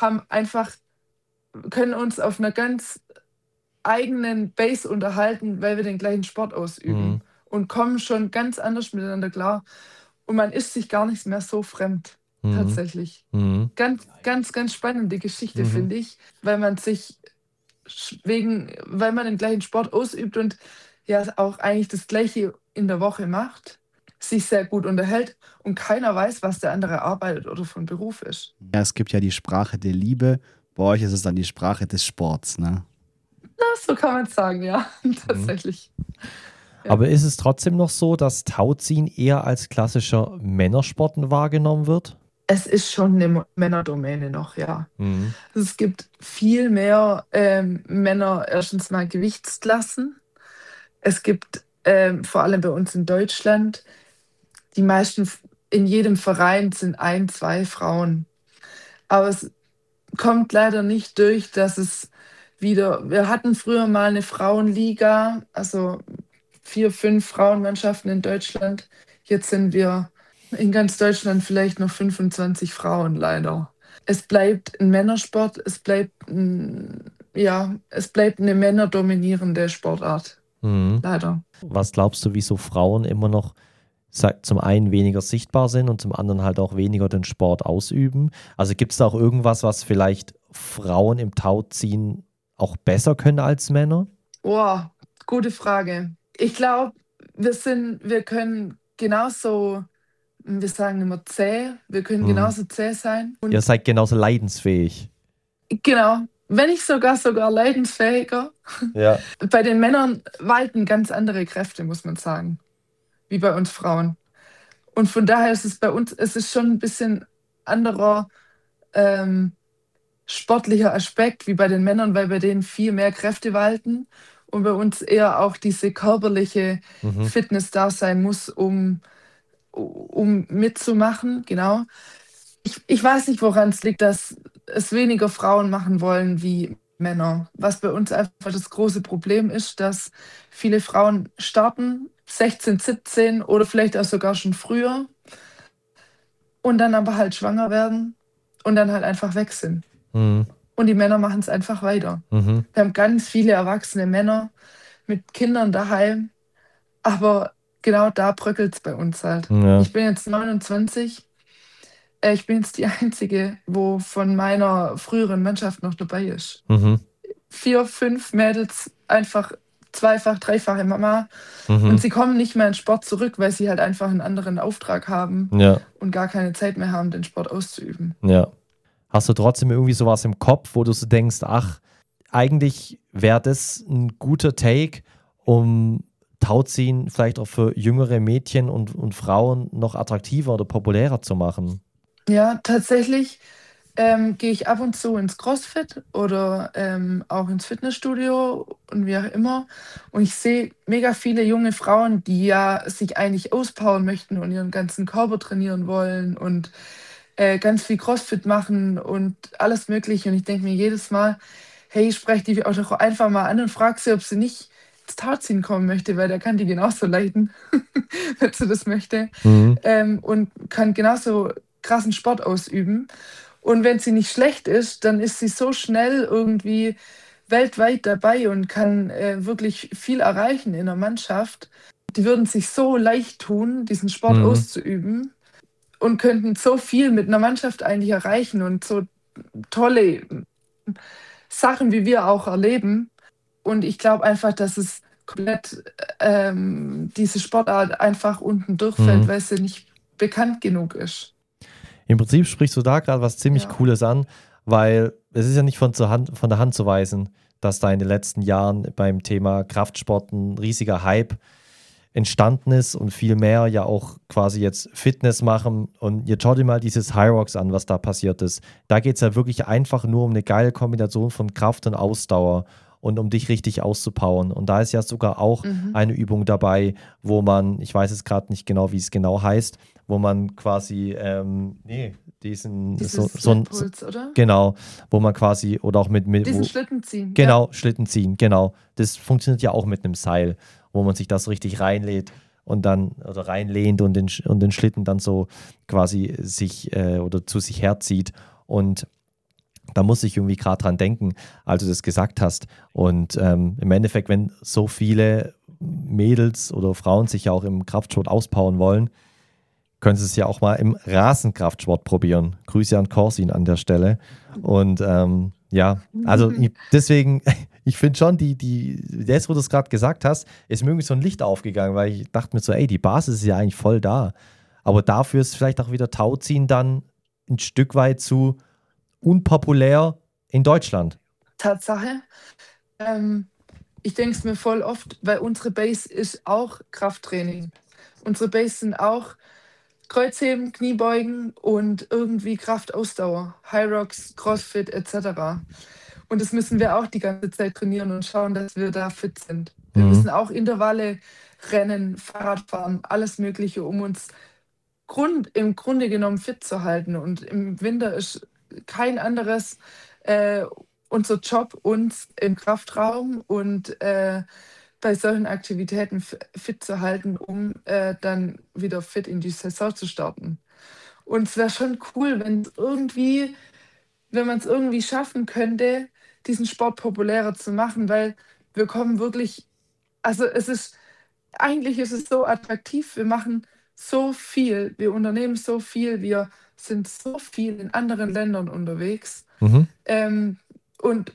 Speaker 3: können uns auf einer ganz eigenen Base unterhalten, weil wir den gleichen Sport ausüben und kommen schon ganz anders miteinander klar. Und man ist sich gar nicht mehr so fremd, tatsächlich. Ganz, ganz, ganz spannende Geschichte, finde ich, weil man weil man den gleichen Sport ausübt und ja auch eigentlich das Gleiche in der Woche macht, sich sehr gut unterhält und keiner weiß, was der andere arbeitet oder von Beruf ist.
Speaker 2: Ja, es gibt ja die Sprache der Liebe. Bei euch ist es dann die Sprache des Sports, ne?
Speaker 3: Na, so kann man es sagen, ja, tatsächlich. Ja.
Speaker 1: Aber ist es trotzdem noch so, dass Tauziehen eher als klassischer Männersport wahrgenommen wird?
Speaker 3: Es ist schon eine Männerdomäne noch, ja. Es gibt viel mehr Männer, erstens mal Gewichtsklassen. Es gibt vor allem bei uns in Deutschland, die meisten, in jedem Verein sind 1, 2 Frauen. Aber es kommt leider nicht durch, wir hatten früher mal eine Frauenliga, also 4, 5 Frauenmannschaften in Deutschland. Jetzt sind wir in ganz Deutschland vielleicht noch 25 Frauen, leider. Es bleibt ein Männersport, es bleibt eine männerdominierende Sportart, leider.
Speaker 1: Was glaubst du, wieso Frauen immer noch zum einen weniger sichtbar sind und zum anderen halt auch weniger den Sport ausüben? Also gibt es da auch irgendwas, was vielleicht Frauen im Tauziehen auch besser können als Männer?
Speaker 3: Boah, gute Frage. Ich glaube, wir können genauso, wir sagen immer zäh, wir können genauso zäh sein. Und
Speaker 1: Ihr seid genauso leidensfähig.
Speaker 3: genau, wenn nicht sogar leidensfähiger.
Speaker 1: Ja.
Speaker 3: Bei den Männern walten ganz andere Kräfte, muss man sagen, wie bei uns Frauen. Und von daher ist es bei uns, es ist schon ein bisschen anderer sportlicher Aspekt wie bei den Männern, weil bei denen viel mehr Kräfte walten und bei uns eher auch diese körperliche Fitness da sein muss, um mitzumachen. Genau. Ich weiß nicht, woran es liegt, dass es weniger Frauen machen wollen wie Männer. Was bei uns einfach das große Problem ist, dass viele Frauen starten, 16, 17 oder vielleicht auch sogar schon früher und dann aber halt schwanger werden und dann halt einfach weg sind. Und die Männer machen es einfach weiter. Wir haben ganz viele erwachsene Männer mit Kindern daheim, aber genau da bröckelt es bei uns halt.
Speaker 1: Ja.
Speaker 3: Ich bin jetzt 29. Ich bin jetzt die Einzige, wo von meiner früheren Mannschaft noch dabei ist.
Speaker 1: Mhm.
Speaker 3: 4, 5 Mädels, einfach zweifach, dreifache Mama. Und
Speaker 1: Mhm.
Speaker 3: sie kommen nicht mehr in Sport zurück, weil sie halt einfach einen anderen Auftrag haben
Speaker 1: Ja.
Speaker 3: und gar keine Zeit mehr haben, den Sport auszuüben.
Speaker 1: Ja. Hast du trotzdem irgendwie sowas im Kopf, wo du so denkst, ach, eigentlich wäre das ein guter Take, um Tauziehen vielleicht auch für jüngere Mädchen und Frauen noch attraktiver oder populärer zu machen?
Speaker 3: Ja, tatsächlich gehe ich ab und zu ins CrossFit oder auch ins Fitnessstudio und wie auch immer. Und ich sehe mega viele junge Frauen, die ja sich eigentlich auspowern möchten und ihren ganzen Körper trainieren wollen und ganz viel CrossFit machen und alles Mögliche. Und ich denke mir jedes Mal, hey, ich spreche die auch doch einfach mal an und frage sie, ob sie nicht ins Tauziehen kommen möchte, weil der kann die genauso leiten, wenn sie das möchte.
Speaker 1: Mhm.
Speaker 3: Und kann genauso krassen Sport ausüben. Und wenn sie nicht schlecht ist, dann ist sie so schnell irgendwie weltweit dabei und kann wirklich viel erreichen in der Mannschaft. Die würden sich so leicht tun, diesen Sport
Speaker 1: Mhm.
Speaker 3: auszuüben und könnten so viel mit einer Mannschaft eigentlich erreichen und so tolle Sachen, wie wir auch erleben. Und ich glaube einfach, dass es komplett diese Sportart einfach unten durchfällt,
Speaker 1: Mhm.
Speaker 3: weil sie nicht bekannt genug ist.
Speaker 1: Im Prinzip sprichst du da gerade was ziemlich
Speaker 3: Ja.
Speaker 1: Cooles an, weil es ist ja nicht von der Hand zu weisen, dass da in den letzten Jahren beim Thema Kraftsport ein riesiger Hype entstanden ist und viel mehr ja auch quasi jetzt Fitness machen. Und jetzt schau dir mal dieses High Rocks an, was da passiert ist. Da geht es ja wirklich einfach nur um eine geile Kombination von Kraft und Ausdauer und um dich richtig auszupowern. Und da ist ja sogar auch eine Übung dabei, wo man, ich weiß jetzt gerade nicht genau, wie es genau heißt, wo man quasi,
Speaker 3: Dieses Puls, oder?
Speaker 1: genau, wo man quasi, oder auch mit
Speaker 3: Diesen
Speaker 1: wo,
Speaker 3: Schlitten ziehen.
Speaker 1: genau, Schlitten ziehen, genau. Das funktioniert ja auch mit einem Seil, wo man sich das richtig reinlädt und dann, oder reinlehnt und den Schlitten dann so quasi sich oder zu sich herzieht. Und da muss ich irgendwie gerade dran denken, als du das gesagt hast. Und im Endeffekt, wenn so viele Mädels oder Frauen sich ja auch im Kraftsport auspowern wollen, können sie es ja auch mal im Rasenkraftsport probieren. Grüße an Corsin an der Stelle. Und ja, also deswegen, ich finde schon, jetzt, wo du es gerade gesagt hast, ist mir irgendwie so ein Licht aufgegangen, weil ich dachte mir so, ey, die Basis ist ja eigentlich voll da. Aber dafür ist vielleicht auch wieder Tauziehen dann ein Stück weit zu unpopulär in Deutschland.
Speaker 3: Tatsache. Ich denke es mir voll oft, weil unsere Base ist auch Krafttraining. Unsere Base sind auch Kreuzheben, Kniebeugen und irgendwie Kraftausdauer, High Rocks, CrossFit etc. Und das müssen wir auch die ganze Zeit trainieren und schauen, dass wir da fit sind. Wir müssen auch Intervalle rennen, Fahrradfahren, alles Mögliche, um uns im Grunde genommen fit zu halten. Und im Winter ist kein anderes äh, unser Job, uns im Kraftraum und bei solchen Aktivitäten fit zu halten, um dann wieder fit in die Saison zu starten. Und es wäre schon cool, wenn man es irgendwie schaffen könnte, diesen Sport populärer zu machen, weil wir kommen wirklich, also eigentlich ist es so attraktiv, wir machen so viel, wir unternehmen so viel, wir sind so viel in anderen Ländern unterwegs
Speaker 1: Mhm.
Speaker 3: und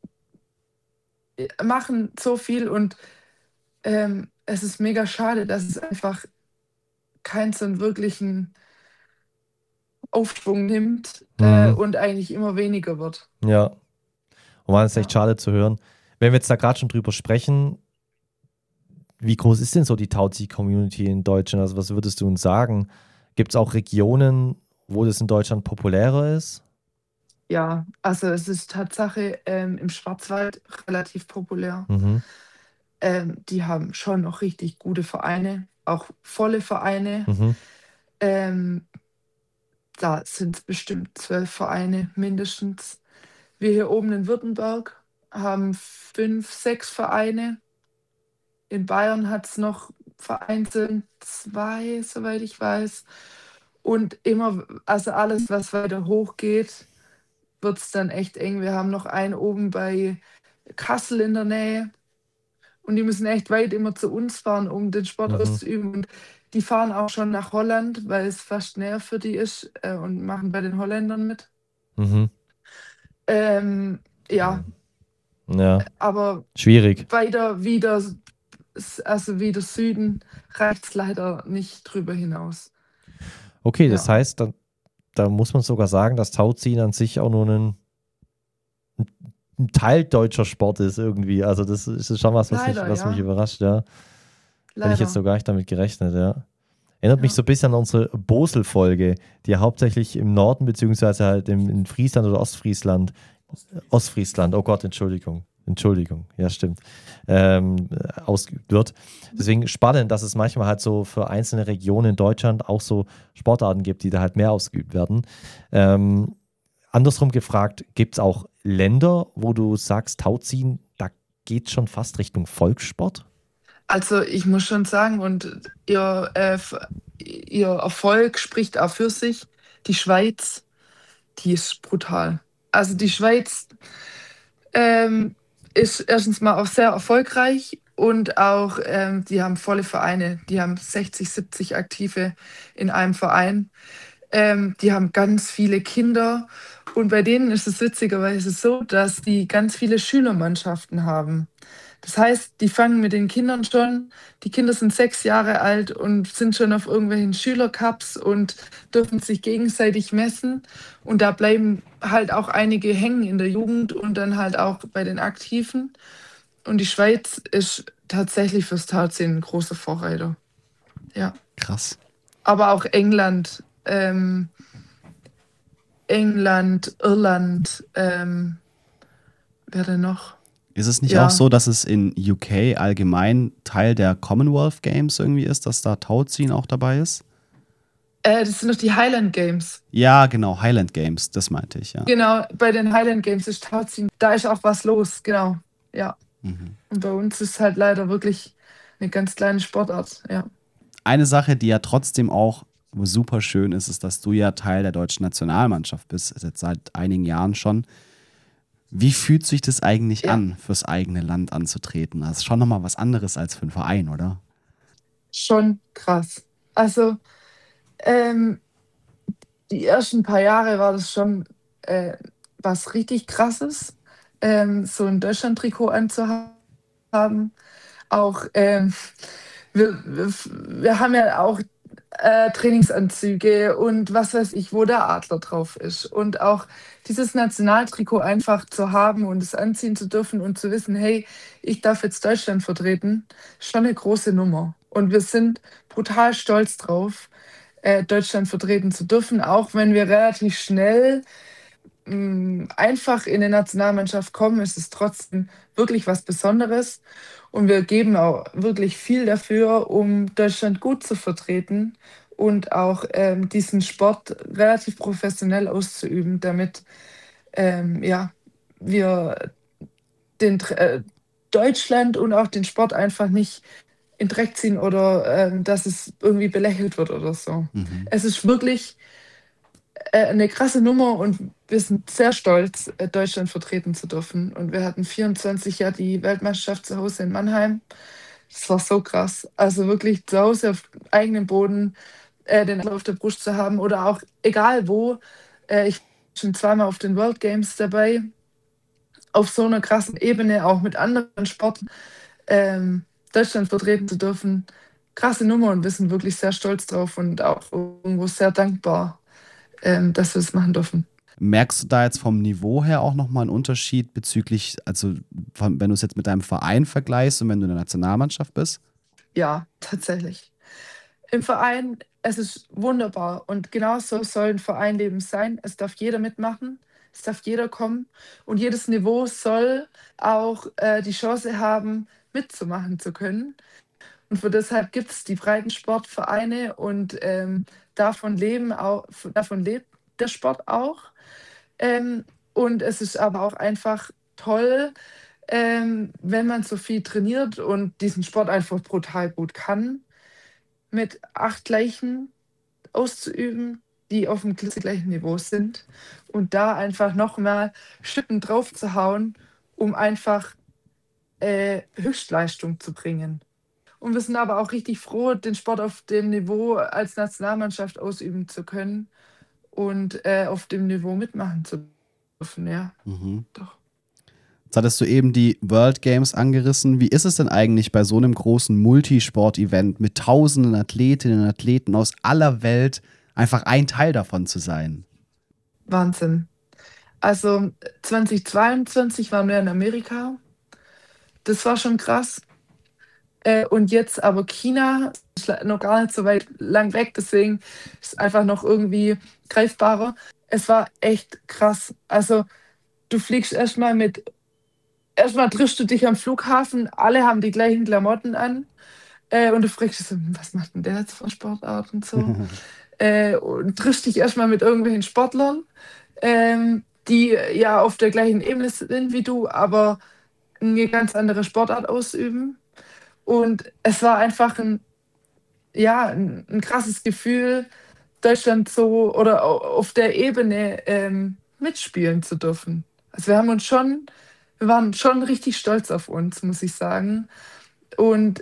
Speaker 3: machen so viel und es ist mega schade, dass es einfach keinen so einen wirklichen Aufschwung nimmt und eigentlich immer weniger wird.
Speaker 1: Ja, und war es echt
Speaker 3: Ja.
Speaker 1: schade zu hören. Wenn wir jetzt da gerade schon drüber sprechen, wie groß ist denn so die Tauzi-Community in Deutschland? Also was würdest du uns sagen? Gibt es auch Regionen, wo das in Deutschland populärer ist?
Speaker 3: Ja, also es ist Tatsache im Schwarzwald relativ populär.
Speaker 1: Mhm.
Speaker 3: Die haben schon noch richtig gute Vereine, auch volle Vereine.
Speaker 1: Mhm.
Speaker 3: Ähm, Da sind es bestimmt 12 Vereine mindestens. Wir hier oben in Württemberg haben 5, 6 Vereine. In Bayern hat es noch vereinzelt 2, soweit ich weiß. Und immer, also alles, was weiter hoch geht, wird es dann echt eng. Wir haben noch einen oben bei Kassel in der Nähe Und die müssen echt weit immer zu uns fahren, um den Sport auszuüben. Und die fahren auch schon nach Holland, weil es fast näher für die ist und machen bei den Holländern mit.
Speaker 1: Mhm.
Speaker 3: Ja,
Speaker 1: Ja,
Speaker 3: aber
Speaker 1: schwierig.
Speaker 3: weiter wieder, also wieder Süden, reicht es leider nicht drüber hinaus.
Speaker 1: Okay, das
Speaker 3: Ja.
Speaker 1: heißt, da muss man sogar sagen, dass Tauziehen an sich auch nur ein Teil deutscher Sport ist irgendwie. Also das ist schon was
Speaker 3: Leider,
Speaker 1: was mich
Speaker 3: ja.
Speaker 1: überrascht, ja. Hätte ich jetzt so
Speaker 3: Leider.
Speaker 1: gar nicht damit gerechnet, ja. Erinnert mich
Speaker 3: Ja.
Speaker 1: so ein bisschen an unsere Bosel-Folge, die ja hauptsächlich im Norden, beziehungsweise halt in Friesland oder Ostfriesland, oh Gott, Entschuldigung, ja stimmt, ausgeübt wird. Deswegen spannend, dass es manchmal halt so für einzelne Regionen in Deutschland auch so Sportarten gibt, die da halt mehr ausgeübt werden. Andersrum gefragt, gibt es auch Länder, wo du sagst, Tauziehen, da geht schon fast Richtung Volkssport?
Speaker 3: Also ich muss schon sagen, und ihr Erfolg spricht auch für sich. Die Schweiz, die ist brutal. Also die Schweiz ist erstens mal auch sehr erfolgreich und auch die haben volle Vereine. Die haben 60, 70 Aktive in einem Verein. Die haben ganz viele Kinder und bei denen ist es witzigerweise so, dass die ganz viele Schülermannschaften haben. Das heißt, die fangen mit den Kindern schon. Die Kinder sind 6 Jahre alt und sind schon auf irgendwelchen Schülercups und dürfen sich gegenseitig messen. Und da bleiben halt auch einige hängen in der Jugend und dann halt auch bei den Aktiven. Und die Schweiz ist tatsächlich fürs Tauziehen ein großer Vorreiter. Ja.
Speaker 2: Krass.
Speaker 3: Aber auch England, Irland, wer denn noch?
Speaker 2: Ist es nicht
Speaker 3: Ja.
Speaker 2: auch so, dass es in UK allgemein Teil der Commonwealth Games irgendwie ist, dass da Tauziehen auch dabei ist?
Speaker 3: Das sind doch die Highland Games.
Speaker 2: Ja, genau, Highland Games, das meinte ich, ja.
Speaker 3: Genau, bei den Highland Games ist Tauziehen, da ist auch was los, genau. Ja.
Speaker 2: Mhm.
Speaker 3: Und bei uns ist halt leider wirklich eine ganz kleine Sportart, ja.
Speaker 2: Eine Sache, die ja trotzdem auch super schön ist, ist, dass du ja Teil der deutschen Nationalmannschaft bist, jetzt seit einigen Jahren schon. Wie fühlt sich das eigentlich
Speaker 3: Ja.
Speaker 2: an, fürs eigene Land anzutreten? Das ist schon nochmal was anderes als für einen Verein, oder?
Speaker 3: Schon krass. Also, die ersten paar Jahre war das schon was richtig Krasses, so ein Deutschland-Trikot anzuhaben. Auch, wir haben ja auch Trainingsanzüge und was weiß ich, wo der Adler drauf ist. Und auch dieses Nationaltrikot einfach zu haben und es anziehen zu dürfen und zu wissen, hey, ich darf jetzt Deutschland vertreten, ist schon eine große Nummer. Und wir sind brutal stolz drauf, Deutschland vertreten zu dürfen, auch wenn wir relativ schnell einfach in die Nationalmannschaft kommen, ist es trotzdem wirklich was Besonderes. Und wir geben auch wirklich viel dafür, um Deutschland gut zu vertreten und auch diesen Sport relativ professionell auszuüben, damit ja, wir Deutschland und auch den Sport einfach nicht in den Dreck ziehen oder dass es irgendwie belächelt wird oder so.
Speaker 2: Mhm.
Speaker 3: Es ist wirklich eine krasse Nummer und wir sind sehr stolz, Deutschland vertreten zu dürfen. Und wir hatten 24 Jahre die Weltmeisterschaft zu Hause in Mannheim. Das war so krass. Also wirklich zu Hause auf eigenem Boden den Adler auf der Brust zu haben oder auch egal wo. Ich war schon zweimal auf den World Games dabei. Auf so einer krassen Ebene, auch mit anderen Sporten, Deutschland vertreten zu dürfen. Krasse Nummer und wir sind wirklich sehr stolz drauf und auch irgendwo sehr dankbar, dass wir es machen dürfen.
Speaker 2: Merkst du da jetzt vom Niveau her auch nochmal einen Unterschied bezüglich, also wenn du es jetzt mit deinem Verein vergleichst und wenn du in der Nationalmannschaft bist?
Speaker 3: Ja, tatsächlich. Im Verein, es ist wunderbar und genau so soll ein Vereinleben sein. Es darf jeder mitmachen, es darf jeder kommen und jedes Niveau soll auch die Chance haben, mitzumachen zu können. Und für deshalb gibt es die Breitensportvereine und davon lebt der Sport auch. Und es ist aber auch einfach toll, wenn man so viel trainiert und diesen Sport einfach brutal gut kann, mit 8 Gleichen auszuüben, die auf dem gleichen Niveau sind und da einfach nochmal Schippen drauf zu hauen, um einfach Höchstleistung zu bringen. Und wir sind aber auch richtig froh, den Sport auf dem Niveau als Nationalmannschaft ausüben zu können und auf dem Niveau mitmachen zu dürfen. Ja, doch.
Speaker 2: Jetzt hattest du eben die World Games angerissen. Wie ist es denn eigentlich bei so einem großen Multisport-Event mit tausenden Athletinnen und Athleten aus aller Welt einfach ein Teil davon zu sein?
Speaker 3: Wahnsinn. Also 2022 waren wir in Amerika. Das war schon krass. Und jetzt aber China ist noch gar nicht so weit lang weg, deswegen ist es einfach noch irgendwie greifbarer. Es war echt krass. Also du fliegst erstmal triffst du dich am Flughafen, alle haben die gleichen Klamotten an und du fragst dich so, was macht denn der jetzt für Sportart und so? Und triffst dich erstmal mit irgendwelchen Sportlern, die ja auf der gleichen Ebene sind wie du, aber eine ganz andere Sportart ausüben. Und es war einfach ein krasses Gefühl, Deutschland so oder auf der Ebene mitspielen zu dürfen. Also wir waren schon richtig stolz auf uns, muss ich sagen. Und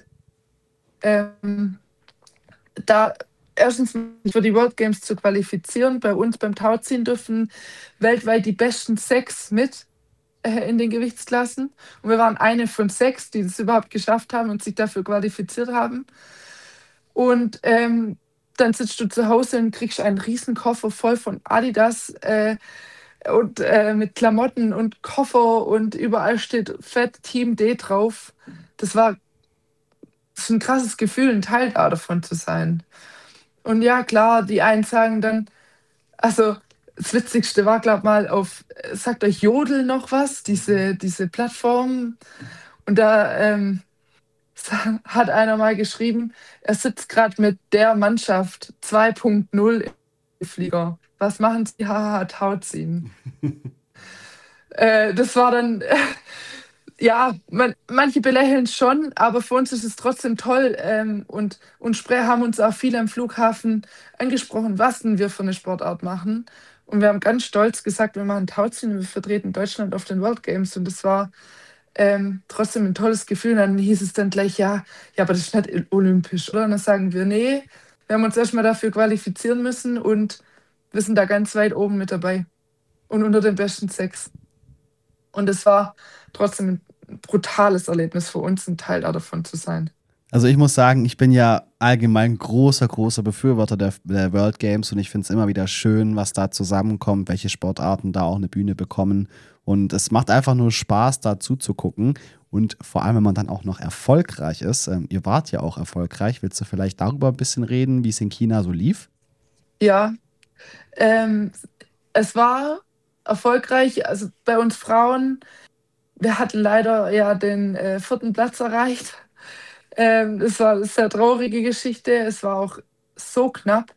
Speaker 3: ähm, da erstens sich für die World Games zu qualifizieren, bei uns beim Tauziehen dürfen weltweit die besten 6 mit in den Gewichtsklassen. Und wir waren eine von 6, die das überhaupt geschafft haben und sich dafür qualifiziert haben. Und dann sitzt du zu Hause und kriegst einen riesen Koffer voll von Adidas und mit Klamotten und Koffer und überall steht fett Team D drauf. Das ist ein krasses Gefühl, ein Teil davon zu sein. Und ja, klar, die einen sagen dann, also das Witzigste war, glaube ich, mal sagt euch Jodel noch was, diese Plattform. Und da hat einer mal geschrieben, er sitzt gerade mit der Mannschaft 2.0 im Flieger. Was machen Sie? Haha, Tauziehen. Das war dann, ja, manche belächeln es schon, aber für uns ist es trotzdem toll. Und Spree haben uns auch viele am Flughafen angesprochen, was denn wir für eine Sportart machen. Und wir haben ganz stolz gesagt, wir machen Tauziehen und wir vertreten Deutschland auf den World Games. Und das war trotzdem ein tolles Gefühl. Und dann hieß es dann gleich, ja, aber das ist nicht olympisch, oder? Und dann sagen wir, nee, wir haben uns erstmal dafür qualifizieren müssen und wir sind da ganz weit oben mit dabei. Und unter den besten 6. Und es war trotzdem ein brutales Erlebnis für uns, ein Teil davon zu sein.
Speaker 2: Also ich muss sagen, ich bin ja allgemein großer Befürworter der World Games und ich finde es immer wieder schön, was da zusammenkommt, welche Sportarten da auch eine Bühne bekommen. Und es macht einfach nur Spaß, da zuzugucken. Und vor allem, wenn man dann auch noch erfolgreich ist. Ihr wart ja auch erfolgreich. Willst du vielleicht darüber ein bisschen reden, wie es in China so lief?
Speaker 3: Ja, es war erfolgreich. Also bei uns Frauen, wir hatten leider ja den 4. Platz erreicht. Es war eine sehr traurige Geschichte. Es war auch so knapp.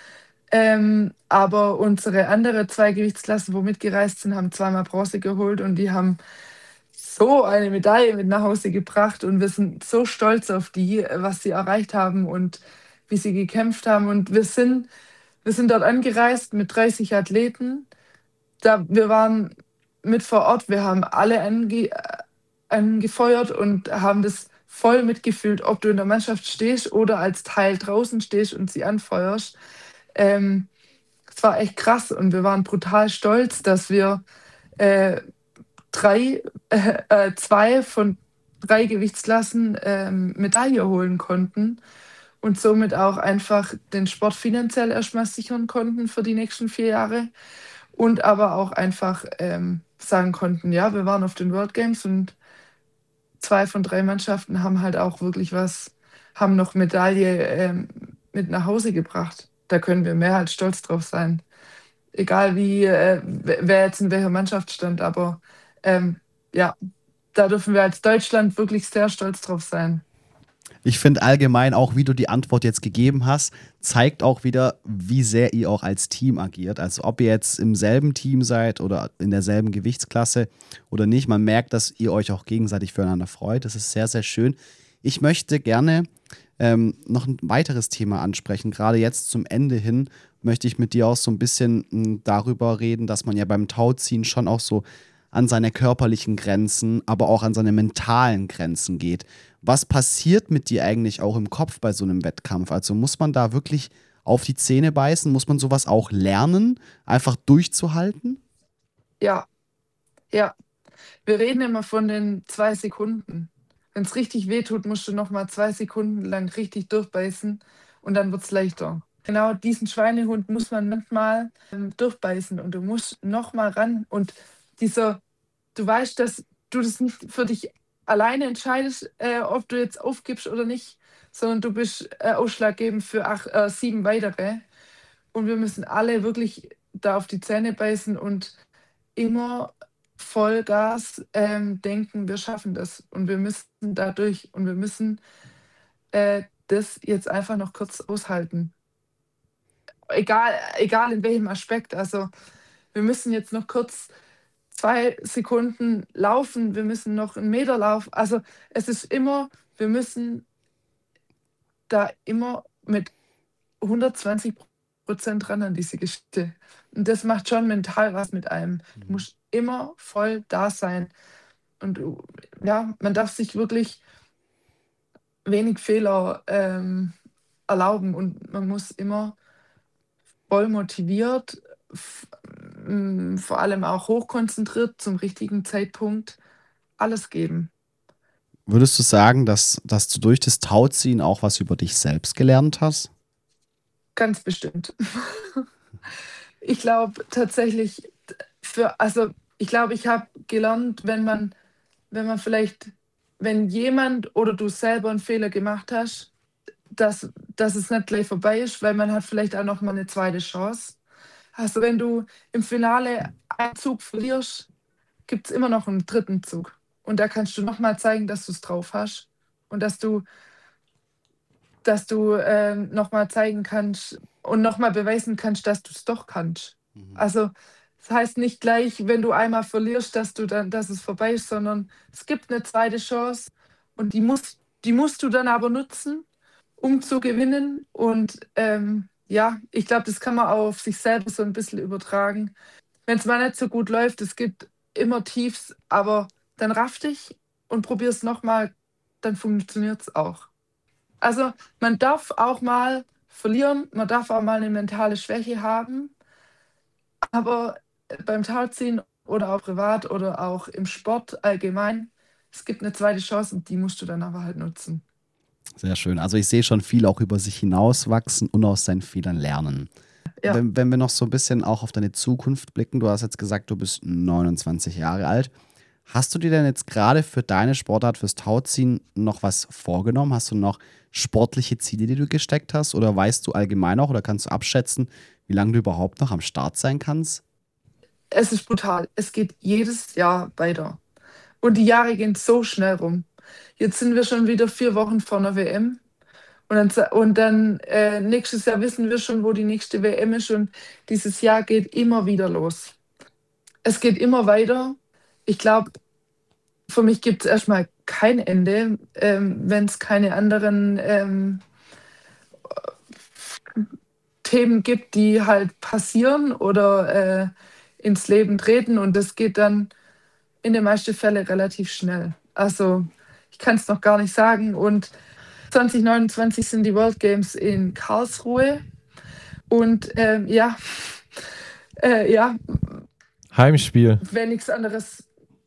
Speaker 3: Aber unsere andere 2 Gewichtsklassen, wo mitgereist sind, haben 2-mal Bronze geholt und die haben so eine Medaille mit nach Hause gebracht und wir sind so stolz auf die, was sie erreicht haben und wie sie gekämpft haben. Und wir sind dort angereist mit 30 Athleten. Wir waren mit vor Ort, wir haben alle angefeuert und haben das voll mitgefühlt, ob du in der Mannschaft stehst oder als Teil draußen stehst und sie anfeuerst. Es war echt krass und wir waren brutal stolz, dass wir 2 von 3 Gewichtsklassen Medaille holen konnten und somit auch einfach den Sport finanziell erstmal sichern konnten für die nächsten 4 Jahre und aber auch einfach sagen konnten, ja, wir waren auf den World Games und 2 von 3 Mannschaften haben halt auch wirklich haben noch Medaille mit nach Hause gebracht. Da können wir mehr als stolz drauf sein. Egal wer jetzt in welcher Mannschaft stand, aber ja, da dürfen wir als Deutschland wirklich sehr stolz drauf sein.
Speaker 2: Ich finde allgemein auch, wie du die Antwort jetzt gegeben hast, zeigt auch wieder, wie sehr ihr auch als Team agiert. Also ob ihr jetzt im selben Team seid oder in derselben Gewichtsklasse oder nicht. Man merkt, dass ihr euch auch gegenseitig füreinander freut. Das ist sehr, sehr schön. Ich möchte gerne noch ein weiteres Thema ansprechen. Gerade jetzt zum Ende hin möchte ich mit dir auch so ein bisschen darüber reden, dass man ja beim Tauziehen schon auch so an seine körperlichen Grenzen, aber auch an seine mentalen Grenzen geht. Was passiert mit dir eigentlich auch im Kopf bei so einem Wettkampf? Also muss man da wirklich auf die Zähne beißen? Muss man sowas auch lernen, einfach durchzuhalten?
Speaker 3: Ja, ja. Wir reden immer von den 2 Sekunden. Wenn es richtig wehtut, musst du nochmal 2 Sekunden lang richtig durchbeißen und dann wird es leichter. Genau diesen Schweinehund muss man manchmal durchbeißen und du musst nochmal ran. Und du weißt, dass du das nicht für dich alleine entscheidest, ob du jetzt aufgibst oder nicht, sondern du bist ausschlaggebend für 7 weitere. Und wir müssen alle wirklich da auf die Zähne beißen und immer Vollgas denken, wir schaffen das und wir müssen dadurch und wir müssen das jetzt einfach noch kurz aushalten. Egal in welchem Aspekt. Also wir müssen jetzt noch kurz 2 Sekunden laufen, wir müssen noch 1 Meter laufen. Also es ist immer, wir müssen da immer mit 120% dran an diese Geschichte. Und das macht schon mental was mit einem. Du musst immer voll da sein. Und ja, man darf sich wirklich wenig Fehler erlauben und man muss immer voll motiviert, vor allem auch hochkonzentriert zum richtigen Zeitpunkt alles geben.
Speaker 2: Würdest du sagen, dass du durch das Tauziehen auch was über dich selbst gelernt hast?
Speaker 3: Ganz bestimmt. Ich glaube tatsächlich, ich glaube, ich habe gelernt, wenn jemand oder du selber einen Fehler gemacht hast, dass es nicht gleich vorbei ist, weil man hat vielleicht auch noch mal eine zweite Chance. Also wenn du im Finale einen Zug verlierst, gibt es immer noch einen dritten Zug. Und da kannst du noch mal zeigen, dass du es drauf hast und dass du noch mal zeigen kannst und noch mal beweisen kannst, dass du es doch kannst. Also das heißt nicht gleich, wenn du einmal verlierst, dass es vorbei ist, sondern es gibt eine zweite Chance und die musst du dann aber nutzen, um zu gewinnen. Und ja, ich glaube, das kann man auch auf sich selber so ein bisschen übertragen. Wenn es mal nicht so gut läuft, es gibt immer Tiefs, aber dann raff dich und probier es nochmal, dann funktioniert es auch. Also man darf auch mal verlieren, man darf auch mal eine mentale Schwäche haben, aber beim Tauziehen oder auch privat oder auch im Sport allgemein, es gibt eine zweite Chance und die musst du dann aber halt nutzen.
Speaker 2: Sehr schön. Also ich sehe schon viel auch über sich hinauswachsen und aus seinen Fehlern lernen.
Speaker 3: Ja.
Speaker 2: Wenn wir noch so ein bisschen auch auf deine Zukunft blicken, du hast jetzt gesagt, du bist 29 Jahre alt. Hast du dir denn jetzt gerade für deine Sportart, fürs Tauziehen noch was vorgenommen? Hast du noch sportliche Ziele, die du gesteckt hast? Oder weißt du allgemein auch oder kannst du abschätzen, wie lange du überhaupt noch am Start sein kannst?
Speaker 3: Es ist brutal. Es geht jedes Jahr weiter. Und die Jahre gehen so schnell rum. Jetzt sind wir schon wieder 4 Wochen vor einer WM. Und dann nächstes Jahr wissen wir schon, wo die nächste WM ist. Und dieses Jahr geht immer wieder los. Es geht immer weiter. Ich glaube, für mich gibt es erstmal kein Ende, wenn es keine anderen Themen gibt, die halt passieren oder ins Leben treten. Und das geht dann in den meisten Fällen relativ schnell. Also ich kann es noch gar nicht sagen. Und 2029 sind die World Games in Karlsruhe. Und ja, ja,
Speaker 1: Heimspiel.
Speaker 3: wenn nichts anderes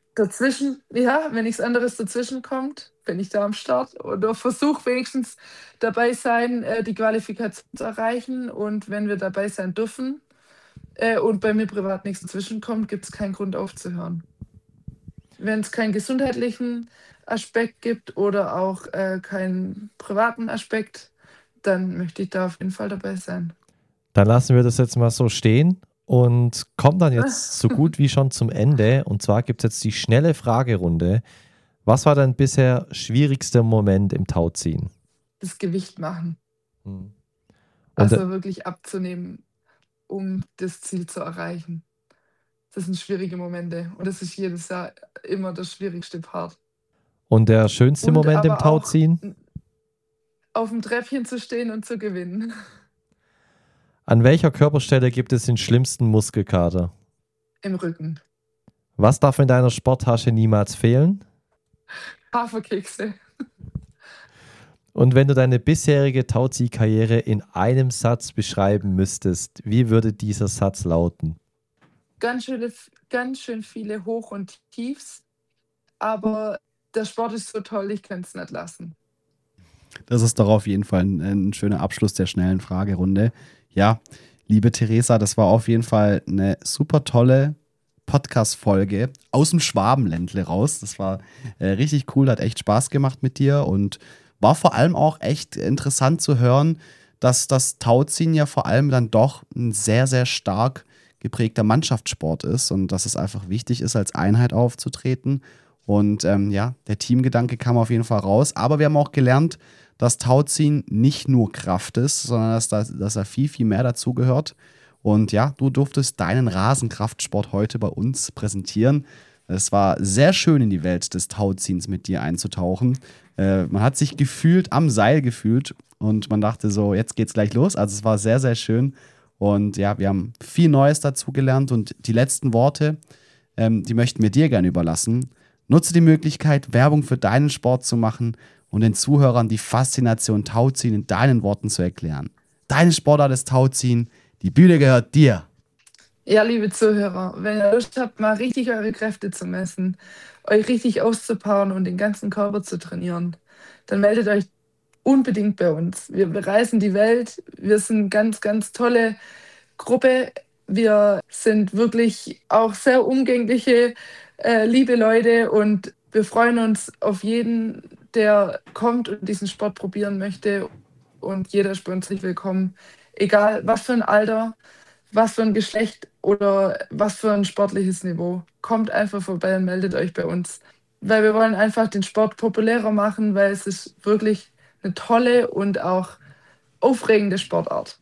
Speaker 3: dazwischen kommt, bin ich da am Start oder versuche wenigstens dabei sein, die Qualifikation zu erreichen. Und wenn wir dabei sein dürfen und bei mir privat nichts dazwischen kommt, gibt es keinen Grund aufzuhören. Wenn es keinen gesundheitlichen Aspekt gibt oder auch keinen privaten Aspekt, dann möchte ich da auf jeden Fall dabei sein.
Speaker 1: Dann lassen wir das jetzt mal so stehen und kommen dann jetzt so gut wie schon zum Ende. Und zwar gibt es jetzt die schnelle Fragerunde. Was war dein bisher schwierigster Moment im Tauziehen?
Speaker 3: Das Gewicht machen.
Speaker 1: Und
Speaker 3: Also wirklich abzunehmen, um das Ziel zu erreichen. Das sind schwierige Momente und das ist jedes Jahr immer der schwierigste Part.
Speaker 1: Und der schönste
Speaker 3: Und
Speaker 1: Moment im
Speaker 3: aber auch
Speaker 1: Tauziehen?
Speaker 3: auf dem Treppchen zu stehen und zu gewinnen.
Speaker 1: An welcher Körperstelle gibt es den schlimmsten Muskelkater?
Speaker 3: Im Rücken.
Speaker 1: Was darf in deiner Sporttasche niemals fehlen?
Speaker 3: Haferkekse.
Speaker 1: Und wenn du deine bisherige Tauzieh-Karriere in einem Satz beschreiben müsstest, wie würde dieser Satz lauten?
Speaker 3: Ganz schön viele Hoch- und Tiefs, aber der Sport ist so toll, ich kann es nicht lassen.
Speaker 2: Das ist doch auf jeden Fall ein schöner Abschluss der schnellen Fragerunde. Ja, liebe Theresa, das war auf jeden Fall eine super tolle Podcast-Folge aus dem Schwabenländle raus. Das war richtig cool, hat echt Spaß gemacht mit dir und war vor allem auch echt interessant zu hören, dass das Tauziehen ja vor allem dann doch ein sehr, sehr stark geprägter Mannschaftssport ist und dass es einfach wichtig ist, als Einheit aufzutreten. Und ja, der Teamgedanke kam auf jeden Fall raus. Aber wir haben auch gelernt, dass Tauziehen nicht nur Kraft ist, sondern dass da viel, viel mehr dazugehört. Und ja, du durftest deinen Rasenkraftsport heute bei uns präsentieren. Es war sehr schön, in die Welt des Tauziehens mit dir einzutauchen. Man hat sich am Seil gefühlt und man dachte so, jetzt geht's gleich los. Also es war sehr, sehr schön. Und ja, wir haben viel Neues dazu gelernt und die letzten Worte, die möchten wir dir gerne überlassen. Nutze die Möglichkeit, Werbung für deinen Sport zu machen und den Zuhörern die Faszination Tauziehen in deinen Worten zu erklären. Deine Sportart ist Tauziehen, die Bühne gehört dir.
Speaker 3: Ja, liebe Zuhörer, wenn ihr Lust habt, mal richtig eure Kräfte zu messen, euch richtig auszupowern und den ganzen Körper zu trainieren, dann meldet euch unbedingt bei uns. Wir bereisen die Welt, wir sind eine ganz, ganz tolle Gruppe. Wir sind wirklich auch sehr umgängliche, liebe Leute und wir freuen uns auf jeden, der kommt und diesen Sport probieren möchte. Und jeder ist bei uns herzlich willkommen, egal was für ein Alter, was für ein Geschlecht oder was für ein sportliches Niveau. Kommt einfach vorbei und meldet euch bei uns. Weil wir wollen einfach den Sport populärer machen, weil es ist wirklich eine tolle und auch aufregende Sportart.